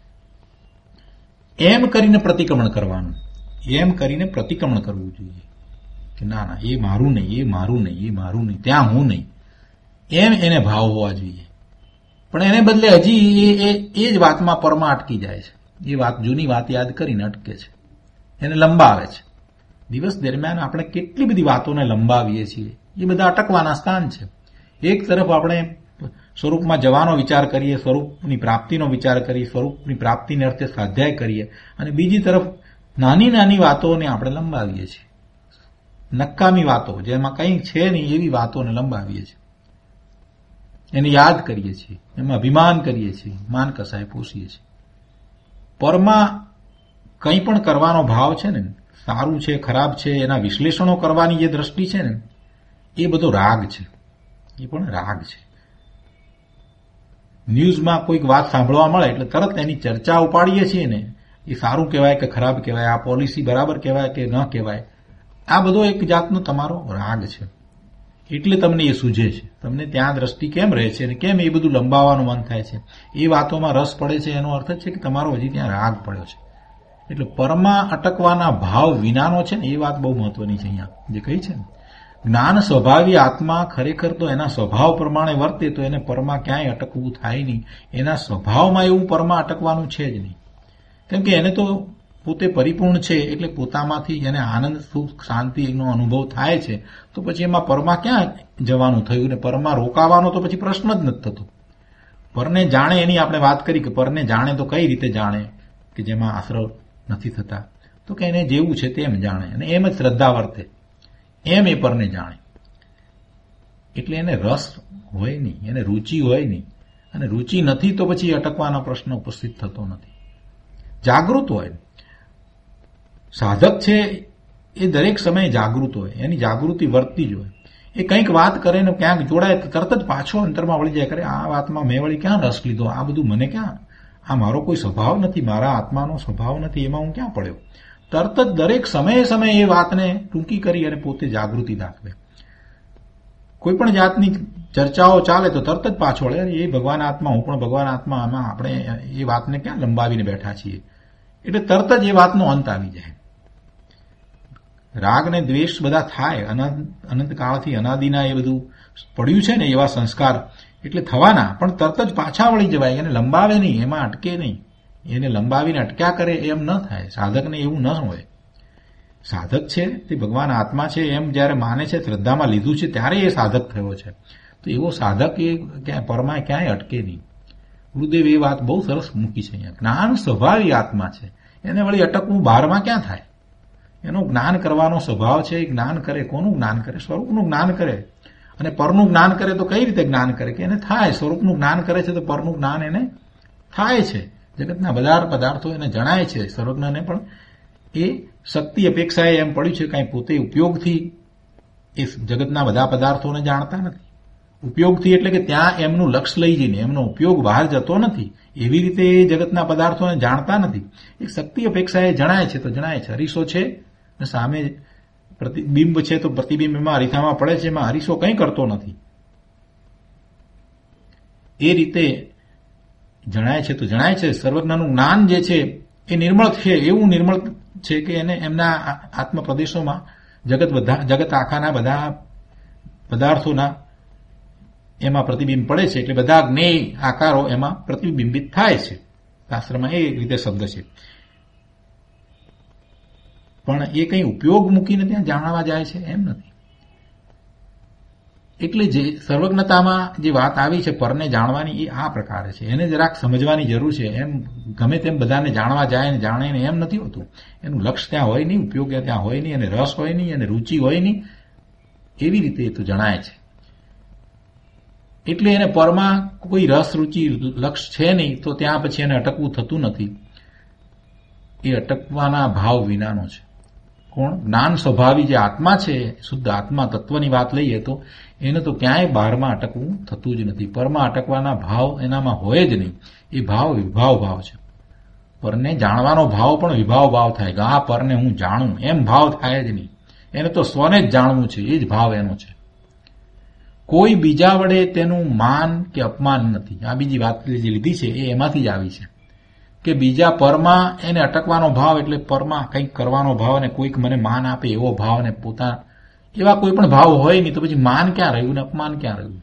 એમ કરીને પ્રતિક્રમણ કરવાનું, એમ કરીને પ્રતિક્રમણ કરવું જોઈએ કે ના ના એ મારું નહીં, એ મારું નહીં, એ મારું નહીં, ત્યાં હું નહીં, એમ એને ભાવ હોવા જોઈએ. પણ એને બદલે હજી એ એ જ વાતમાં પરમાં અટકી જાય છે. એ વાત, જૂની વાત યાદ કરીને અટકે છે, એને લંબાવે છે. દિવસ દરમિયાન આપણે કેટલી બધી વાતોને લંબાવીએ છીએ. એ બધા અટકવાના સ્થાન છે. એક તરફ આપણે સ્વરૂપમાં જવાનો વિચાર કરીએ, સ્વરૂપની પ્રાપ્તિનો વિચાર કરીએ, સ્વરૂપની પ્રાપ્તિને અર્થે સ્વાધ્યાય કરીએ, અને બીજી તરફ નાની નાની વાતોને આપણે લંબાવીએ છીએ. નકામી વાતો જેમાં કંઈ છે નહીં એવી વાતોને લંબાવીએ છીએ, એને યાદ કરીએ છીએ, એમાં અભિમાન કરીએ છીએ, માન કસાય પોષીએ છીએ. પરમાં કંઈ પણ કરવાનો ભાવ છે ને, સારું છે ખરાબ છે એના વિશ્લેષણો કરવાની જે દ્રષ્ટિ છે ને, એ બધો રાગ છે. એ પણ રાગ છે. ન્યૂઝમાં કોઈક વાત સાંભળવા મળે એટલે તરત એની ચર્ચા ઉપાડીએ છીએ ને, એ સારું કહેવાય કે ખરાબ કહેવાય, આ પોલિસી બરાબર કહેવાય કે ન કહેવાય, આ બધો એક જાતનો તમારો રાગ છે. એટલે તમને એ સૂઝે છે, તમને ત્યાં દ્રષ્ટિ કેમ રહે છે અને કેમ એ બધું લંબાવવાનું મન થાય છે, એ વાતોમાં રસ પડે છે. એનો અર્થ છે કે તમારો હજી ત્યાં રાગ પડ્યો છે. એટલે પરમાં અટકવાના ભાવ વિનાનો છે ને, એ વાત બહુ મહત્વની છે. અહીંયા જે કહી છે ને, જ્ઞાન સ્વભાવી આત્મા ખરેખર તો એના સ્વભાવ પ્રમાણે વર્તે તો એને પરમાં ક્યાંય અટકવું થાય નહીં. એના સ્વભાવમાં એવું પરમાં અટકવાનું છે જ નહીં. કેમ કે એને તો પોતે પરિપૂર્ણ છે, એટલે પોતામાંથી એને આનંદ, સુખ, શાંતિનો અનુભવ થાય છે. તો પછી એમાં પરમાં ક્યાં જવાનું થયું ને પરમાં રોકાવાનો તો પછી પ્રશ્ન જ નથી થતો. પરને જાણે એની આપણે વાત કરી કે પરને જાણે તો કઈ રીતે જાણે કે જેમાં આશ્રવ નથી થતા, તો કે એને જેવું છે તેમ જાણે અને એમ જ શ્રદ્ધા વર્તે, એમ એ પરને જાણે. એટલે એને રસ હોય નહીં, એને રુચિ હોય નહીં, અને રુચિ નથી તો પછી અટકવાનો પ્રશ્ન ઉપસ્થિત થતો નથી. જાગૃત હોય, સાધક છે એ દરેક સમયે જાગૃત હોય, એની જાગૃતિ વર્તતી જ હોય. એ કંઈક વાત કરે ને ક્યાંક જોડાય તો તરત જ પાછો અંતરમાં વળી જાય, કરે આ વાતમાં મેં વળી ક્યાં રસ લીધો, આ બધું મને ક્યાં, આ મારો કોઈ સ્વભાવ નથી, મારા આત્માનો સ્વભાવ નથી, એમાં હું ક્યાં પડ્યો. તરત જ દરેક સમયે સમયે એ વાતને ટૂંકી કરી અને પોતે જાગૃતિ દાખવે. કોઈ પણ જાતની ચર્ચાઓ ચાલે તો તરત જ પાછો વળે, એ ભગવાન આત્મા, હું પણ ભગવાન આત્મા, આમાં આપણે એ વાતને ક્યાં લંબાવીને બેઠા છીએ. એટલે તરત જ એ વાતનો અંત આવી જાય. રાગ ને દ્વેષ બધા થાય, અનંત અનંતકાળથી અનાદિના એ બધું પડ્યું છે ને એવા સંસ્કાર, એટલે થવાના, પણ તરત જ પાછા વળી જવાય. એને લંબાવે નહીં, એમાં અટકે નહીં. એને લંબાવીને અટક્યા કરે એમ ન થાય. સાધકને એવું ન હોય. સાધક છે તે ભગવાન આત્મા છે એમ જ્યારે માને છે, શ્રદ્ધામાં લીધું છે, ત્યારે એ સાધક થયો છે. તો એવો સાધક એ ક્યાંય પરમાય ક્યાંય અટકે નહીં. ગુરુદેવ એ વાત બહુ સરસ મૂકી છે અહીંયા. જ્ઞાન સ્વભાવી આત્મા છે, એને વળી અટકવું બહારમાં ક્યાં થાય. એનું જ્ઞાન કરવાનો સ્વભાવ છે, એ જ્ઞાન કરે. કોનું જ્ઞાન કરે? સ્વરૂપનું જ્ઞાન કરે. અને પરનું જ્ઞાન કરે તો કઈ રીતે જ્ઞાન કરે કે એને થાય, સ્વરૂપનું જ્ઞાન કરે છે તો પરનું જ્ઞાન એને થાય છે. જગતના બધા પદાર્થો એને જણાય છે. સર્વજ્ઞને પણ એ શક્તિ અપેક્ષાએ એમ પડ્યું છે કાંઈ પોતે ઉપયોગથી એ જગતના બધા પદાર્થોને જાણતા નથી. ઉપયોગથી એટલે કે ત્યાં એમનું લક્ષ્ય લઈ જઈને એમનો ઉપયોગ બહાર જતો નથી, એવી રીતે એ જગતના પદાર્થોને જાણતા નથી. એ શક્તિ અપેક્ષાએ જણાય છે તો જણાય છે. અરીસો છે અને સામે પ્રતિબિંબ છે તો પ્રતિબિંબ એમાં અરીસામાં પડે છે, એમાં અરીસો કંઈ કરતો નથી. એ રીતે જણાય છે તો જણાય છે. સર્વજ્ઞનું જ્ઞાન જે છે એ નિર્મળ છે, એવું નિર્મળ છે કે એને એમના આત્મ પ્રદેશોમાં જગત બધા જગત આખાના બધા પદાર્થોના એમાં પ્રતિબિંબ પડે છે, એટલે બધા જ્ઞેય આકારો એમાં પ્રતિબિંબિત થાય છે. શાસ્ત્રમાં એ રીતે શબ્દ છે. પણ એ કંઈ ઉપયોગ મૂકીને ત્યાં જાણવા જાય છે એમ નથી. એટલે જે સર્વજ્ઞતામાં જે વાત આવી છે પરને જાણવાની, એ આ પ્રકારે છે. એને જરાક સમજવાની જરૂર છે. એમ ગમે તેમ બધાને જાણવા જાય ને જાણે ને એમ નથી હોતું. એનું લક્ષ્ય ત્યાં હોય નહીં, ઉપયોગ ત્યાં હોય નહીં, અને રસ હોય નહીં, અને રુચિ હોય નહીં. એવી રીતે એ તો જણાય છે. એટલે એને પરમાં કોઈ રસ રુચિ લક્ષ્ય છે નહીં તો ત્યાં પછી એને અટકવું થતું નથી. એ અટકવાના ભાવ વિનાનો છે. કોણ? જ્ઞાન સ્વભાવી જે આત્મા છે, શુદ્ધ આત્મા તત્વની વાત લઈએ તો એને તો ક્યાંય બહારમાં અટકવું થતું જ નથી. પરમાં અટકવાના ભાવ એનામાં હોય જ નહીં. એ ભાવ વિભાવ ભાવ છે. પરને જાણવાનો ભાવ પણ વિભાવ ભાવ થાય કે આ પરને હું જાણું, એમ ભાવ થાય જ નહીં. એને તો સ્વને જ જાણવું છે, એ જ ભાવ એનો છે. કોઈ બીજા વડે તેનું માન કે અપમાન નથી. આ બીજી વાત જે લીધી છે એ એમાંથી જ આવી છે કે બીજા પરમાં એને અટકવાનો ભાવ, એટલે પરમાં કંઈક કરવાનો ભાવ, અને કોઈક મને માન આપે એવો ભાવ, અને પોતા એવા કોઈ પણ ભાવ હોય નહીં તો પછી માન ક્યાં રહ્યું ને અપમાન ક્યાં રહ્યું?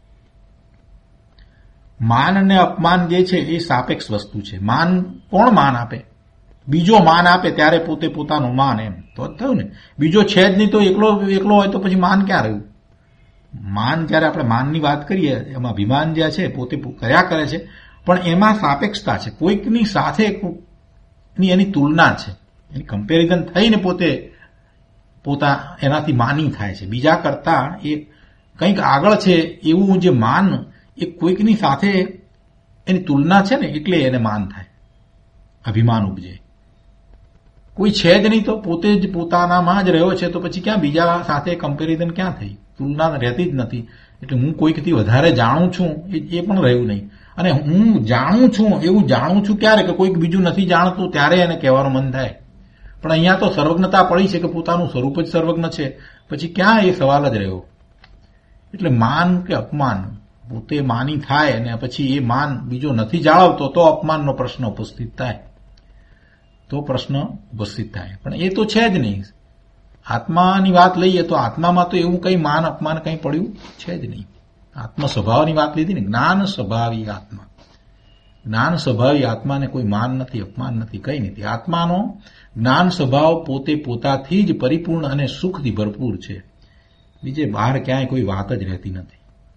માન અને અપમાન જે છે એ સાપેક્ષ વસ્તુ છે. માન કોણ માન આપે? બીજો માન આપે ત્યારે પોતે પોતાનું માન, એમ તો જ થયું ને. બીજો છે જ નહીં તો એકલો એકલો હોય તો પછી માન ક્યાં રહ્યું? માન જ્યારે આપણે માનની વાત કરીએ એમાં અભિમાન જે છે પોતે કર્યા કરે છે, પણ એમાં સાપેક્ષતા છે. કોઈકની સાથે ની એની તુલના છે, એની કમ્પેરિઝન થઈને પોતે પોતા એનાથી માની થાય છે. બીજા કરતા એ કંઈક આગળ છે એવું જે માન, એ કોઈકની સાથે એની તુલના છે ને એટલે એને માન થાય, અભિમાન ઉપજે. કોઈ છે જ નહીં તો પોતે જ પોતાનામાં જ રહ્યો છે તો પછી ક્યાં બીજા સાથે કમ્પેરિઝન ક્યાં થઈ? તુલના રહેતી જ નથી. એટલે હું કોઈકથી વધારે જાણું છું એ પણ રહ્યું નહીં. અને હું જાણું છું એવું જાણું છું ક્યારે કે કોઈક બીજું નથી જાણતું ત્યારે એને કહેવાનું મન થાય. પણ અહીંયા તો સર્વજ્ઞતા પડી છે કે પોતાનું સ્વરૂપ જ સર્વજ્ઞ છે, પછી ક્યાં એ સવાલ જ રહ્યો? એટલે માન કે અપમાન પોતે માની થાય અને પછી એ માન બીજો નથી જાળવતો તો અપમાનનો પ્રશ્ન ઉપસ્થિત થાય, તો પ્રશ્ન ઉપસ્થિત થાય. પણ એ તો છે જ નહીં. આત્માની વાત લઈએ તો આત્મામાં તો એવું કંઈ માન અપમાન કંઈ પડ્યું છે જ નહીં. આત્મ સ્વભાવની વાત લીધી ને, જ્ઞાન સ્વભાવી આત્મા. જ્ઞાન સ્વભાવી આત્માને કોઈ માન નથી, અપમાન નથી, કંઈ નથી. આત્માનો જ્ઞાન સ્વભાવ પોતે પોતાથી જ પરિપૂર્ણ અને સુખથી ભરપૂર છે. બીજે બહાર ક્યાંય કોઈ વાત જ રહેતી નથી.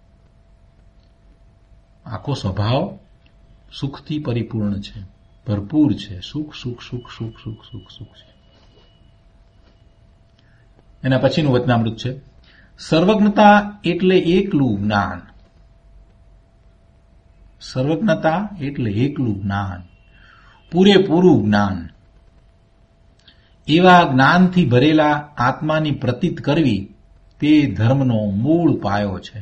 આખો સ્વભાવ સુખથી પરિપૂર્ણ છે, ભરપૂર છે. સુખ સુખ સુખ સુખ સુખ સુખ સુખ છે. એના પછીનું વચનામૃત છે, સર્વજ્ઞતા એટલે એકલું જ્ઞાન. સર્વજ્ઞતા એટલે એકલું જ્ઞાન, પૂરેપૂરું જ્ઞાન. એવા જ્ઞાનથી ભરેલા આત્માની પ્રતીત કરવી તે ધર્મનો મૂળ પાયો છે.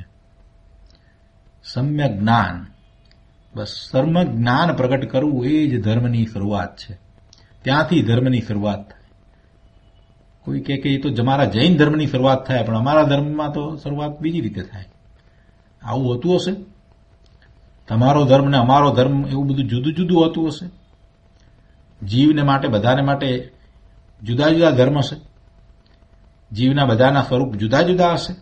સમ્યક જ્ઞાન, બસ સમ્યક જ્ઞાન પ્રગટ કરવું એ જ ધર્મની શરૂઆત છે. ત્યાંથી ધર્મની શરૂઆત થાય. કોઈ કહે કે એ તો અમારા જૈન ધર્મની શરૂઆત થાય, પણ અમારા ધર્મમાં તો શરૂઆત બીજી રીતે થાય. આવું હોતું હશે? તમારો ધર્મ ને અમારો ધર્મ એવું બધું જુદું જુદું હોતું હશે? જીવને માટે બધાને માટે જુદા જુદા ધર્મ હશે? જીવના બધાના સ્વરૂપ જુદા જુદા હશે?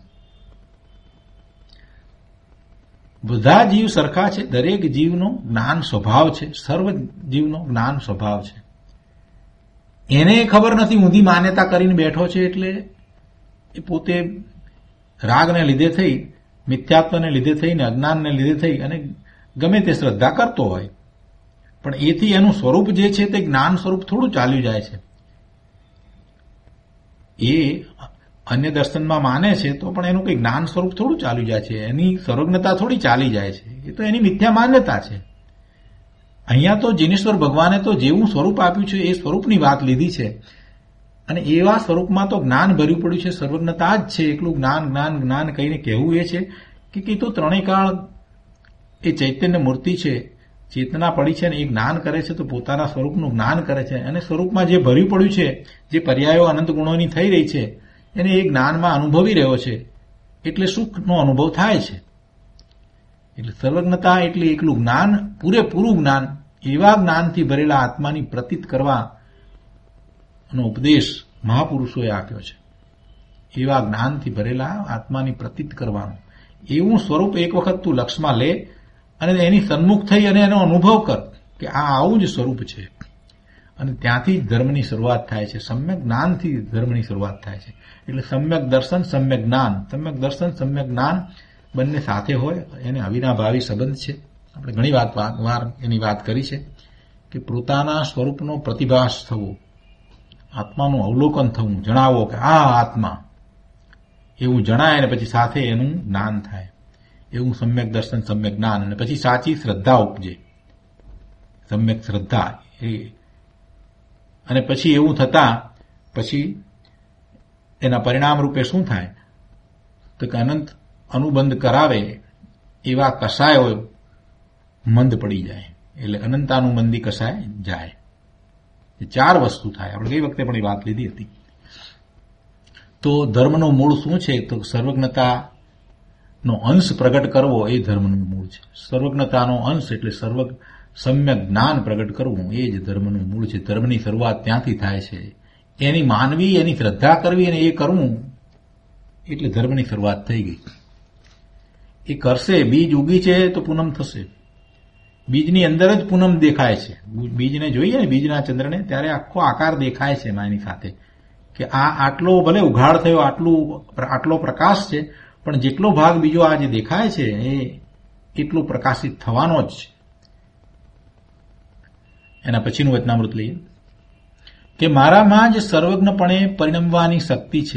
બધા જીવ સરખા છે. દરેક જીવનો જ્ઞાન સ્વભાવ છે, સર્વ જીવનો જ્ઞાન સ્વભાવ છે. એને ખબર નથી, ઊંધી માન્યતા કરીને બેઠો છે. એટલે એ પોતે રાગને લીધે થઈ, મિથ્યાત્વને લીધે થઈને, અજ્ઞાનને લીધે થઈ અને ગમે તે શ્રદ્ધા કરતો હોય, પણ એથી એનું સ્વરૂપ જે છે તે જ્ઞાન સ્વરૂપ થોડું ચાલ્યું જાય છે. એ અન્ય દર્શનમાં માને છે તો પણ એનું કંઈ જ્ઞાન સ્વરૂપ થોડું ચાલી જાય છે, એની સર્વજ્ઞતા થોડી ચાલી જાય છે. એ તો એની મિથ્યા માન્યતા છે. અહીંયા તો જીનેશ્વર ભગવાને તો જેવું સ્વરૂપ આપ્યું છે એ સ્વરૂપની વાત લીધી છે, અને એવા સ્વરૂપમાં તો જ્ઞાન ભર્યું પડ્યું છે, સર્વજ્ઞતા જ છે. એકલું જ્ઞાન જ્ઞાન જ્ઞાન કહીને કહેવું એ છે કે કે તો ત્રણેય કાળ એ ચૈતન્ય મૂર્તિ છે, ચેતના પડી છે, અને એ જ્ઞાન કરે છે તો પોતાના સ્વરૂપનું જ્ઞાન કરે છે, અને સ્વરૂપમાં જે ભર્યું પડ્યું છે, જે પર્યાયો અનંત ગુણોની થઈ રહી છે, એને એ જ્ઞાનમાં અનુભવી રહ્યો છે, એટલે સુખનો અનુભવ થાય છે. એટલે સર્વજ્ઞતા એટલે એકલું જ્ઞાન, પૂરેપૂરું જ્ઞાન, એવા જ્ઞાનથી ભરેલા આત્માની પ્રતીત કરવાનો ઉપદેશ મહાપુરુષોએ આપ્યો છે. એવા જ્ઞાનથી ભરેલા આત્માની પ્રતીત કરવાનું એવું સ્વરૂપ એક વખત તું લક્ષમાં લે અને એની સન્મુખ થઈ અને એનો અનુભવ કર કે આ આવું જ સ્વરૂપ છે. અને ત્યાંથી જ ધર્મની શરૂઆત થાય છે. સમ્યક જ્ઞાનથી ધર્મની શરૂઆત થાય છે. એટલે સમ્યક દર્શન, સમ્યક જ્ઞાન, સમ્યક દર્શન, સમ્યક જ્ઞાન બંને સાથે હોય એને અવિનાભાવી સંબંધ છે. આપણે ઘણી વાત વાર એની વાત કરી છે કે પોતાના સ્વરૂપનો પ્રતિભાસ થવો, આત્માનું અવલોકન થવું, જણાવો કે આ આત્મા એવું જણાય, અને પછી સાથે એનું જ્ઞાન થાય, એવું સમ્યક દર્શન, સમ્યક જ્ઞાન. અને પછી સાચી શ્રદ્ધા ઉપજે, સમ્યક શ્રદ્ધા એ. અને પછી એવું થતા પછી એના પરિણામ રૂપે શું થાય તો કે અનંત અનુબંધ કરાવે એવા કસાયો મંદ પડી જાય, એટલે અનંતાનુબંધી કસાય જાય. ચાર વસ્તુ થાય. આપણે ગઈ વખતે પણ એ વાત લીધી હતી. તો ધર્મનું મૂળ શું છે? તો સર્વજ્ઞતાનો અંશ પ્રગટ કરવો એ ધર્મનું મૂળ છે. સર્વજ્ઞતાનો અંશ એટલે સર્વ સમ્યક જ્ઞાન પ્રગટ કરવું એ જ ધર્મનું મૂળ છે. ધર્મની શરૂઆત ત્યાંથી થાય છે. એની માનવી, એની શ્રદ્ધા કરવી અને એ કરવું એટલે ધર્મની શરૂઆત થઈ ગઈ. એ કરશે, બીજ ઉગી છે તો પૂનમ થશે. બીજની અંદર જ પૂનમ દેખાય છે. બીજને જોઈએ ને, બીજના ચંદ્રને, ત્યારે આખો આકાર દેખાય છે એની સાથે કે આ આટલો ભલે ઉઘાડ થયો, આટલું આટલો પ્રકાશ છે, પણ જેટલો ભાગ બીજો આ જે દેખાય છે એ એટલું પ્રકાશિત થવાનો જ છે. એના પછીનું વચનામૃત લઈએ કે મારામાં જ સર્વજ્ઞપણે પરિણમવાની શક્તિ છે.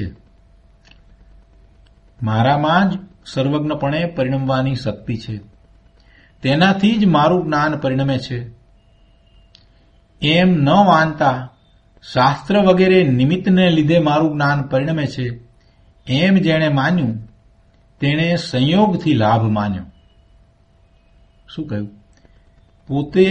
મારામાં જ સર્વજ્ઞપણે પરિણમવાની શક્તિ છે. તેનાથી જ મારું જ્ઞાન પરિણમે છે. એમ ન માનતા શાસ્ત્ર વગેરે નિમિત્તને લીધે મારું જ્ઞાન પરિણમે છે, એમ જેણે માન્યું તેણે સંયોગથી લાભ માન્યો. શું કહ્યું? પોતે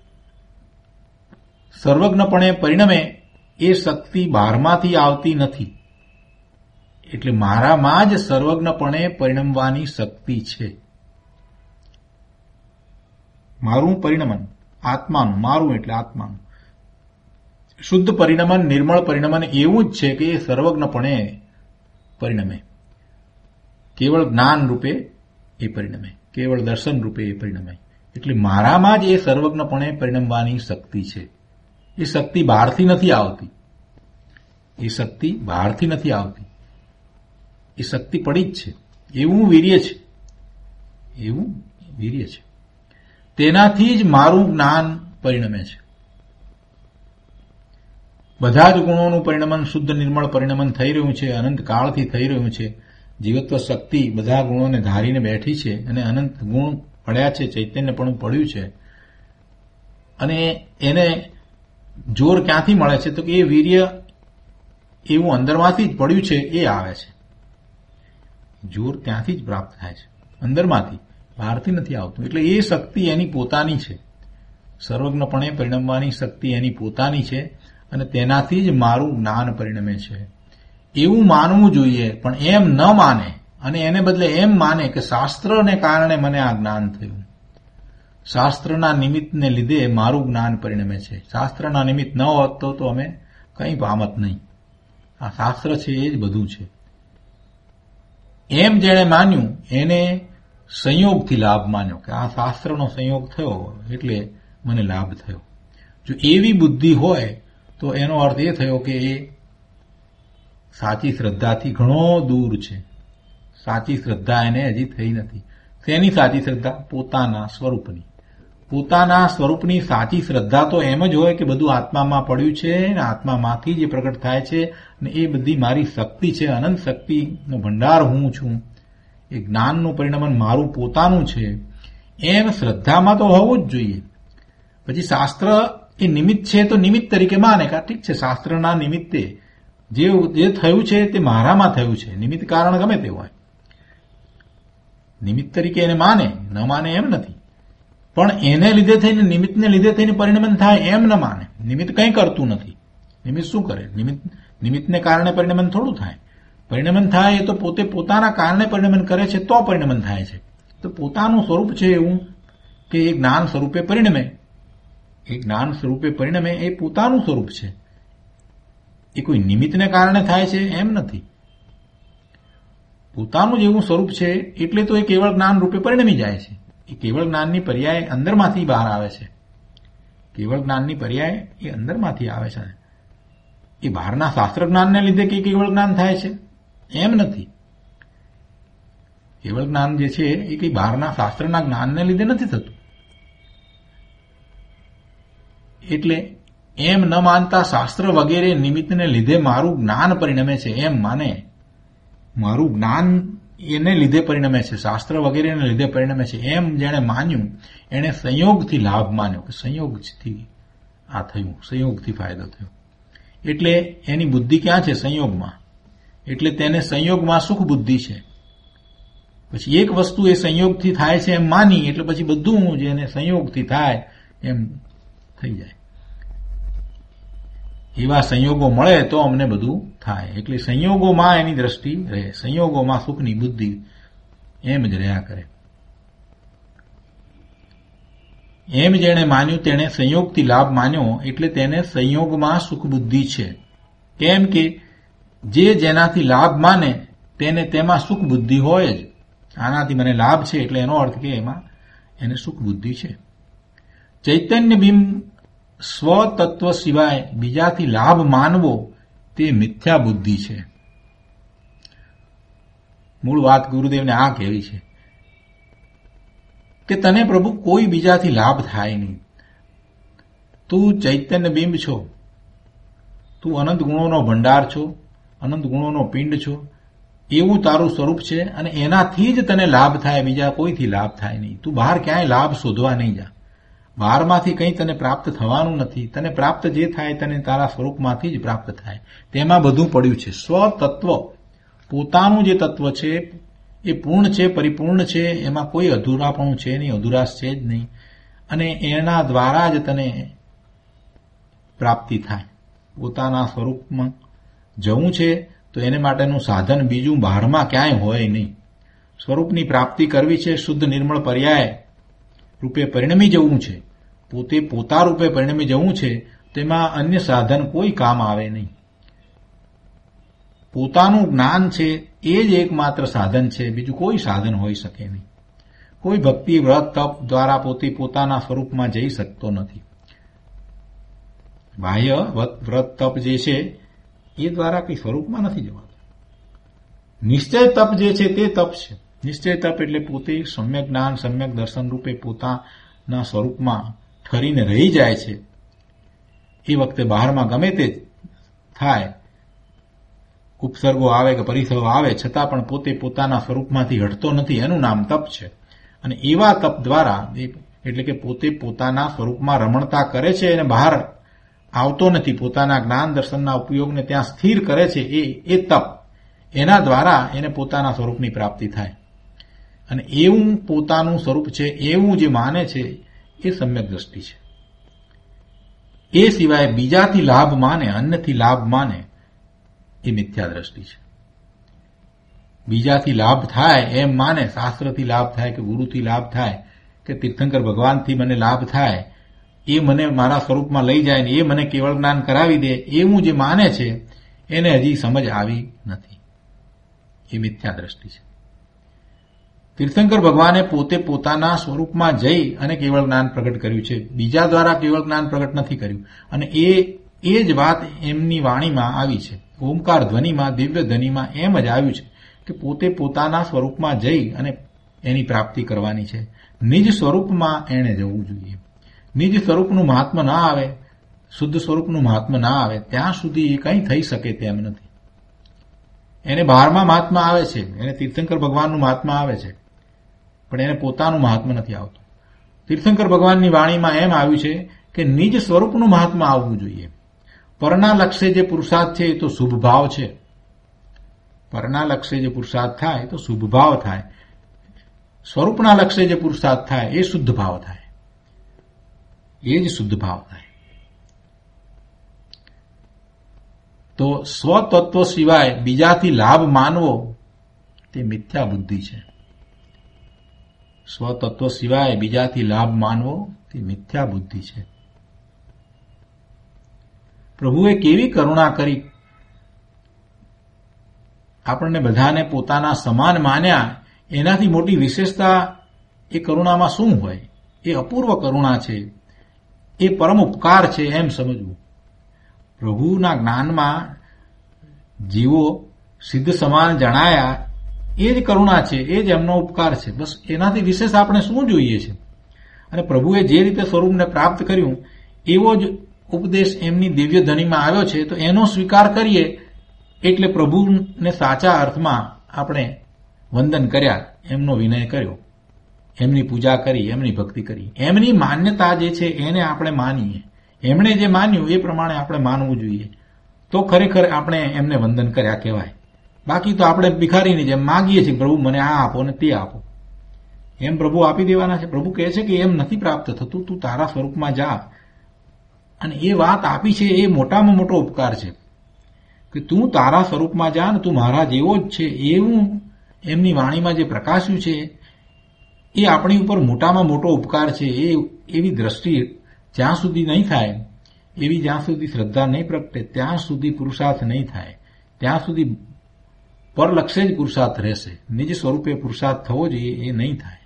સર્વજ્ઞપણે પરિણમે એ શક્તિ બહારમાંથી આવતી નથી. એટલે મારામાં જ સર્વજ્ઞપણે પરિણમવાની શક્તિ છે. મારું પરિણમન આત્માનું, મારું એટલે આત્માનું શુદ્ધ પરિણમન, નિર્મળ પરિણમન એવું જ છે કે એ સર્વજ્ઞપણે પરિણમે. કેવળ જ્ઞાન રૂપે એ પરિણમે, કેવળ દર્શન રૂપે એ પરિણમે. એટલે મારામાં જ એ સર્વજ્ઞપણે પરિણમવાની શક્તિ છે. એ શક્તિ બહારથી નથી આવતી. એ શક્તિ બહારથી નથી આવતી. એ શક્તિ પડી જ છે. એવું વીર્ય છે, એવું વીર્ય છે. તેનાથી જ મારું જ્ઞાન પરિણમે છે. બધા જ ગુણોનું પરિણમન, શુદ્ધ નિર્મળ પરિણમન થઈ રહ્યું છે, અનંત કાળથી થઈ રહ્યું છે. જીવત્વ શક્તિ બધા ગુણોને ધારીને બેઠી છે, અને અનંત ગુણ પડ્યા છે, ચૈતન્ય પણ પડ્યું છે. અને એને જોર ક્યાંથી મળે છે? તો કે એ વીર્ય એવું અંદરમાંથી જ પડ્યું છે એ આવે છે. જોર ત્યાંથી જ પ્રાપ્ત થાય છે, અંદરમાંથી, બહારથી નથી આવતું. એટલે એ શક્તિ એની પોતાની છે. સર્વજ્ઞપણે પરિણમવાની શક્તિ એની પોતાની છે, અને તેનાથી જ મારું જ્ઞાન પરિણમે છે. એવું માનવું જોઈએ, પણ એમ ન માને, અને એને બદલે એમ માને કે શાસ્ત્રને કારણે મને આ જ્ઞાન થયું, શાસ્ત્રના નિમિત્તને લીધે મારું જ્ઞાન પરિણમે છે. શાસ્ત્રના નિમિત્ત ન હોત તો અમે કંઈ પામત નહીં. આ શાસ્ત્ર છે એ જ બધું છે. એમ જેણે માન્યું એને સંયોગથી લાભ માન્યો કે આ શાસ્ત્રનો સંયોગ થયો એટલે મને લાભ થયો. જો એવી બુદ્ધિ હોય તો એનો અર્થ એ થયો કે એ સાચી શ્રદ્ધાથી ઘણો દૂર છે. સાચી શ્રદ્ધા એને હજી થઈ નથી. તેની સાચી શ્રદ્ધા પોતાના સ્વરૂપની, પોતાના સ્વરૂપની સાચી શ્રદ્ધા તો એમ જ હોય કે બધું આત્મામાં પડ્યું છે અને આત્મામાંથી જ પ્રગટ થાય છે અને એ બધી મારી શક્તિ છે, અનંત શક્તિનો ભંડાર હું છું, એ જ્ઞાનનું પરિણમન મારું પોતાનું છે, એમ શ્રદ્ધામાં તો હોવું જ જોઈએ. પછી શાસ્ત્ર એ નિમિત્ત છે તો નિમિત્ત તરીકે માને કે ઠીક છે, શાસ્ત્રના નિમિત્તે જે જે થયું છે તે મારામાં થયું છે. નિમિત્ત કારણ ગમે તે હોય, નિમિત્ત તરીકે એને માને, ન માને એમ નથી. પણ એને લીધે થઈને, નિમિત્તને લીધે થઈને પરિણમન થાય એમ ન માને. નિમિત્ત કંઈ કરતું નથી. નિમિત્ત શું કરે? નિમિત્ત નિમિત્તને કારણે પરિણમન થોડું થાય. પરિણમન થાય એ તો પોતે પોતાના કારણે પરિણમન કરે છે તો પરિણમન થાય છે. તો પોતાનું સ્વરૂપ છે એવું કે એ જ્ઞાન સ્વરૂપે પરિણમે, એ જ્ઞાન સ્વરૂપે પરિણમે એ પોતાનું સ્વરૂપ છે. એ કોઈ નિમિત્તને કારણે થાય છે એમ નથી. પોતાનું જેવું સ્વરૂપ છે એટલે તો એ કેવળ જ્ઞાન રૂપે પરિણમી જાય છે. એ કેવળ જ્ઞાનની પર્યાય અંદરમાંથી બહાર આવે છે. કેવળ જ્ઞાનની પર્યાય એ અંદરમાંથી આવે છે. એ બહારના શાસ્ત્ર જ્ઞાનને લીધે કે કેવળ જ્ઞાન થાય છે એમ નથી. કેવળ જ્ઞાન જે છે એ કઈ બહારના શાસ્ત્રના જ્ઞાનને લીધે નથી થતું. એટલે એમ ન માનતા શાસ્ત્ર વગેરે નિમિત્તને લીધે મારું જ્ઞાન પરિણમે છે એમ માને. મારું જ્ઞાન એને લીધે પરિણમે છે, શાસ્ત્ર વગેરેને લીધે પરિણમે છે એમ જેણે માન્યું એણે સંયોગથી લાભ માન્યો કે સંયોગથી આ થયું, સંયોગથી ફાયદો થયો. એટલે એની બુદ્ધિ ક્યાં છે? સંયોગમાં. એટલે તેને સંયોગમાં સુખ બુદ્ધિ છે. પછી એક વસ્તુ એ સંયોગથી થાય છે એમ માની એટલે પછી બધું જેને સંયોગથી થાય એમ થઈ જાય. એવા સંયોગો મળે તો અમને બધું થાય. એટલે સંયોગોમાં એની દ્રષ્ટિ રહે, સંયોગોમાં સુખની બુદ્ધિ એમ જ રહ્યા કરે. એમ જેણે માન્યું તેણે સંયોગથી લાભ માન્યો એટલે તેને સંયોગમાં સુખ બુદ્ધિ છે. કેમ કે જે જેનાથી લાભ માને તેને તેમાં સુખ બુદ્ધિ હોય જ. આનાથી મને લાભ છે એટલે એનો અર્થ કે એમાં એને સુખ બુદ્ધિ છે. ચૈતન્ય બિંબ સ્વતત્વ સિવાય બીજાથી લાભ માનવો તે મિથ્યા બુદ્ધિ છે. મૂળ વાત ગુરુદેવને આ કહેવી છે કે તને પ્રભુ કોઈ બીજાથી લાભ થાય નહીં. તું ચૈતન્ય બિંબ છો, તું અનંત ગુણોનો ભંડાર છો, અનંત ગુણોનો પિંડ છો, એવું તારું સ્વરૂપ છે અને એનાથી જ તને લાભ થાય, બીજા કોઈથી લાભ થાય નહીં. તું બહાર ક્યાંય લાભ શોધવા નહીં જા. બહારમાંથી કંઈ તને પ્રાપ્ત થવાનું નથી. તને પ્રાપ્ત જે થાય તને તારા સ્વરૂપમાંથી જ પ્રાપ્ત થાય. તેમાં બધું પડ્યું છે. સ્વતત્વ પોતાનું જે તત્વ છે એ પૂર્ણ છે, પરિપૂર્ણ છે, એમાં કોઈ અધૂરાપણું છે નહીં, અધૂરાશ છે જ નહીં. અને એના દ્વારા જ તને પ્રાપ્તિ થાય. પોતાના સ્વરૂપમાં જવું છે તો એને માટેનું સાધન બીજું બહારમાં ક્યાંય હોય નહીં. સ્વરૂપની પ્રાપ્તિ કરવી છે, શુદ્ધ નિર્મળ પર્યાય રૂપે પરિણમી જવું છે, પોતે પોતા રૂપે પરિણમી જવું છે, તેમાં અન્ય સાધન કોઈ કામ આવે નહીં. પોતાનું જ્ઞાન છે એ જ એકમાત્ર સાધન છે, બીજું કોઈ સાધન હોઈ શકે નહીં. કોઈ ભક્તિ વ્રત તપ દ્વારા પોતે પોતાના સ્વરૂપમાં જઈ શકતો નથી. બાહ્ય વ્રત તપ જે છે એ દ્વારા કઈ સ્વરૂપમાં નથી જવાતું. નિશ્ચય તપ જે છે તે તપ છે. નિશ્ચય તપ એટલે પોતે સમ્યક જ્ઞાન, સમ્યક દર્શન રૂપે પોતાના સ્વરૂપમાં ઠરીને રહી જાય છે. એ વખતે બહારમાં ગમે તે થાય, ઉપસર્ગો આવે કે પરિસરો આવે, છતાં પણ પોતે પોતાના સ્વરૂપમાંથી હટતો નથી. એનું નામ તપ છે. અને એવા તપ દ્વારા એટલે કે પોતે પોતાના સ્વરૂપમાં રમણતા કરે છે અને બહાર આવતો નથી, પોતાના જ્ઞાન દર્શનના ઉપયોગને ત્યાં સ્થિર કરે છે, એ એ તપ. એના દ્વારા એને પોતાના સ્વરૂપની પ્રાપ્તિ થાય. અને એવું પોતાનું સ્વરૂપ છે એવું જે માને છે એ સમ્યક દ્રષ્ટિ છે. એ સિવાય બીજાથી લાભ માને, અન્યથી લાભ માને એ મિથ્યા દ્રષ્ટિ છે. બીજાથી લાભ થાય એમ માને, શાસ્ત્રથી લાભ થાય કે ગુરુથી લાભ થાય કે તીર્થંકર ભગવાનથી મને લાભ થાય, એ મને મારા સ્વરૂપમાં લઈ જાય ને એ મને કેવળ જ્ઞાન કરાવી દે, એવું જે માને છે એને હજી સમજ આવી નથી. એ મિથ્યા દ્રષ્ટિ છે. તીર્થંકર ભગવાને પોતે પોતાના સ્વરૂપમાં જઈ અને કેવળ જ્ઞાન પ્રગટ કર્યું છે, બીજા દ્વારા કેવળ જ્ઞાન પ્રગટ નથી કર્યું. અને એ એ જ વાત એમની વાણીમાં આવી છે. ઓમકાર ધ્વનિમાં, દિવ્ય ધ્વનિમાં એમ જ આવ્યું છે કે પોતે પોતાના સ્વરૂપમાં જઈ અને એની પ્રાપ્તિ કરવાની છે. નિજ સ્વરૂપમાં એણે જવું જોઈએ. નિજ સ્વરૂપનું મહાત્મ્ય ના આવે, શુદ્ધ સ્વરૂપનું મહાત્મ્ય ના આવે ત્યાં સુધી એ કંઈ થઈ શકે તેમ નથી. એને બહારમાં મહાત્મા આવે છે, એને તીર્થંકર ભગવાનનું મહાત્મા આવે છે, પણ એને પોતાનું મહાત્મા નથી આવતું. તીર્થંકર ભગવાનની વાણીમાં એમ આવ્યું છે કે નિજ સ્વરૂપનું મહાત્મા આવવું જોઈએ. પરના લક્ષ્ય જે પુરુષાર્થ છે એ તો શુભ ભાવ છે. પરના લક્ષ્ય જે પુરુષાર્થ થાય તો શુભ ભાવ થાય. સ્વરૂપના લક્ષ્ય જે પુરુષાર્થ થાય એ શુદ્ધ ભાવ થાય, એ જ શુદ્ધ ભાવ થાય. તો સ્વતત્વ સિવાય બીજાથી લાભ માનવો તે મિથ્યા બુદ્ધિ છે. સ્વતત્વ સિવાય બીજાથી લાભ માનવો તે મિથ્યા બુદ્ધિ છે. પ્રભુએ કેવી કરુણા કરી, આપણને બધાને પોતાના સમાન માન્યા. એનાથી મોટી વિશેષતા એ કરુણામાં શું હોય? એ અપૂર્વ કરુણા છે, એ પરમ ઉપકાર છે એમ સમજવું. પ્રભુના જ્ઞાનમાં જીવો સિદ્ધ સમાન જણાયા એ જ કરુણા છે, એ જ એમનો ઉપકાર છે. બસ એનાથી વિશેષ આપણે શું જોઈએ છે? અને પ્રભુએ જે રીતે સ્વરૂપને પ્રાપ્ત કર્યું એવો જ ઉપદેશ એમની દિવ્ય ધનીમાં આવ્યો છે, તો એનો સ્વીકાર કરીએ એટલે પ્રભુને સાચા અર્થમાં આપણે વંદન કર્યા, એમનો વિનય કર્યો, એમની પૂજા કરી, એમની ભક્તિ કરી. એમની માન્યતા જે છે એને આપણે માનીએ. એમણે જે માન્યું એ પ્રમાણે આપણે માનવું જોઈએ, તો ખરેખર આપણે એમને વંદન કર્યા કહેવાય. બાકી તો આપણે ભિખારીની જેમ માગીએ છીએ, પ્રભુ મને આ આપો ને તે આપો. એમ પ્રભુ આપી દેવાના છે? પ્રભુ કહે છે કે એમ નથી પ્રાપ્ત થતું, તું તારા સ્વરૂપમાં જા. અને એ વાત આપી છે એ મોટામાં મોટો ઉપકાર છે કે તું તારા સ્વરૂપમાં જા ને તું મારા જેવો જ છે એવું એમની વાણીમાં જે પ્રકાશ્યું છે એ આપણી ઉપર મોટામાં મોટો ઉપકાર છે. એ એવી દ્રષ્ટિ જ્યાં સુધી નહીં થાય, એવી જ્યાં સુધી શ્રદ્ધા નહીં પ્રગટે ત્યાં સુધી પુરુષાર્થ નહીં થાય, ત્યાં સુધી પર લક્ષ્ય જ પુરુષાર્થ રહેશે. નિજ સ્વરૂપે પુરુષાર્થ થવો જોઈએ એ નહીં થાય.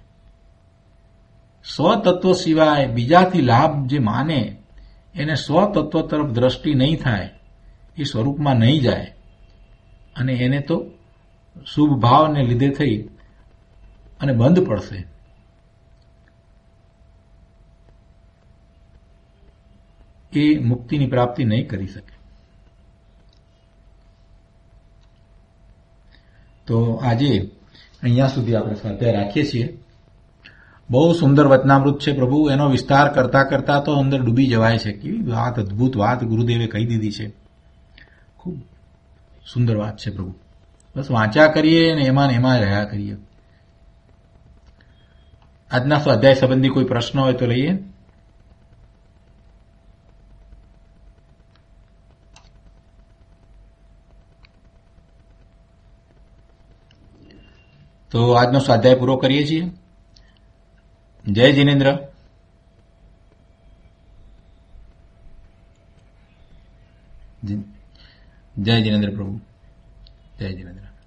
સ્વતત્વ સિવાય બીજાથી લાભ જે માને એને સ્વતત્વ તરફ દ્રષ્ટિ નહીં થાય, એ સ્વરૂપમાં નહીં જાય, અને એને તો શુભ ભાવને લીધે થઈ અને બંધ પડશે. એ મુક્તિની પ્રાપ્તિ નહીં કરી શકે. તો આજે અહીંયા સુધી આપણે સ્વાધ્યાય રાખીએ છીએ. બહુ સુંદર વચનામૃત છે. પ્રભુ એનો વિસ્તાર કરતા કરતા તો અંદર ડૂબી જવાય છે. કેવી વાત, અદભુત વાત ગુરુદેવે કહી દીધી છે. ખૂબ સુંદર વાત છે પ્રભુ. બસ વાંચ્યા કરીએ અને એમાં ને એમાં રહ્યા કરીએ. આજના સ્વાધ્યાય સંબંધી કોઈ પ્રશ્ન હોય તો લઈએ. તો આજનો સ્વાધ્યાય પૂરો કરીએ છીએ. જય જિનેન્દ્ર. જય જિનેન્દ્ર પ્રભુ. જય જિનેન્દ્ર.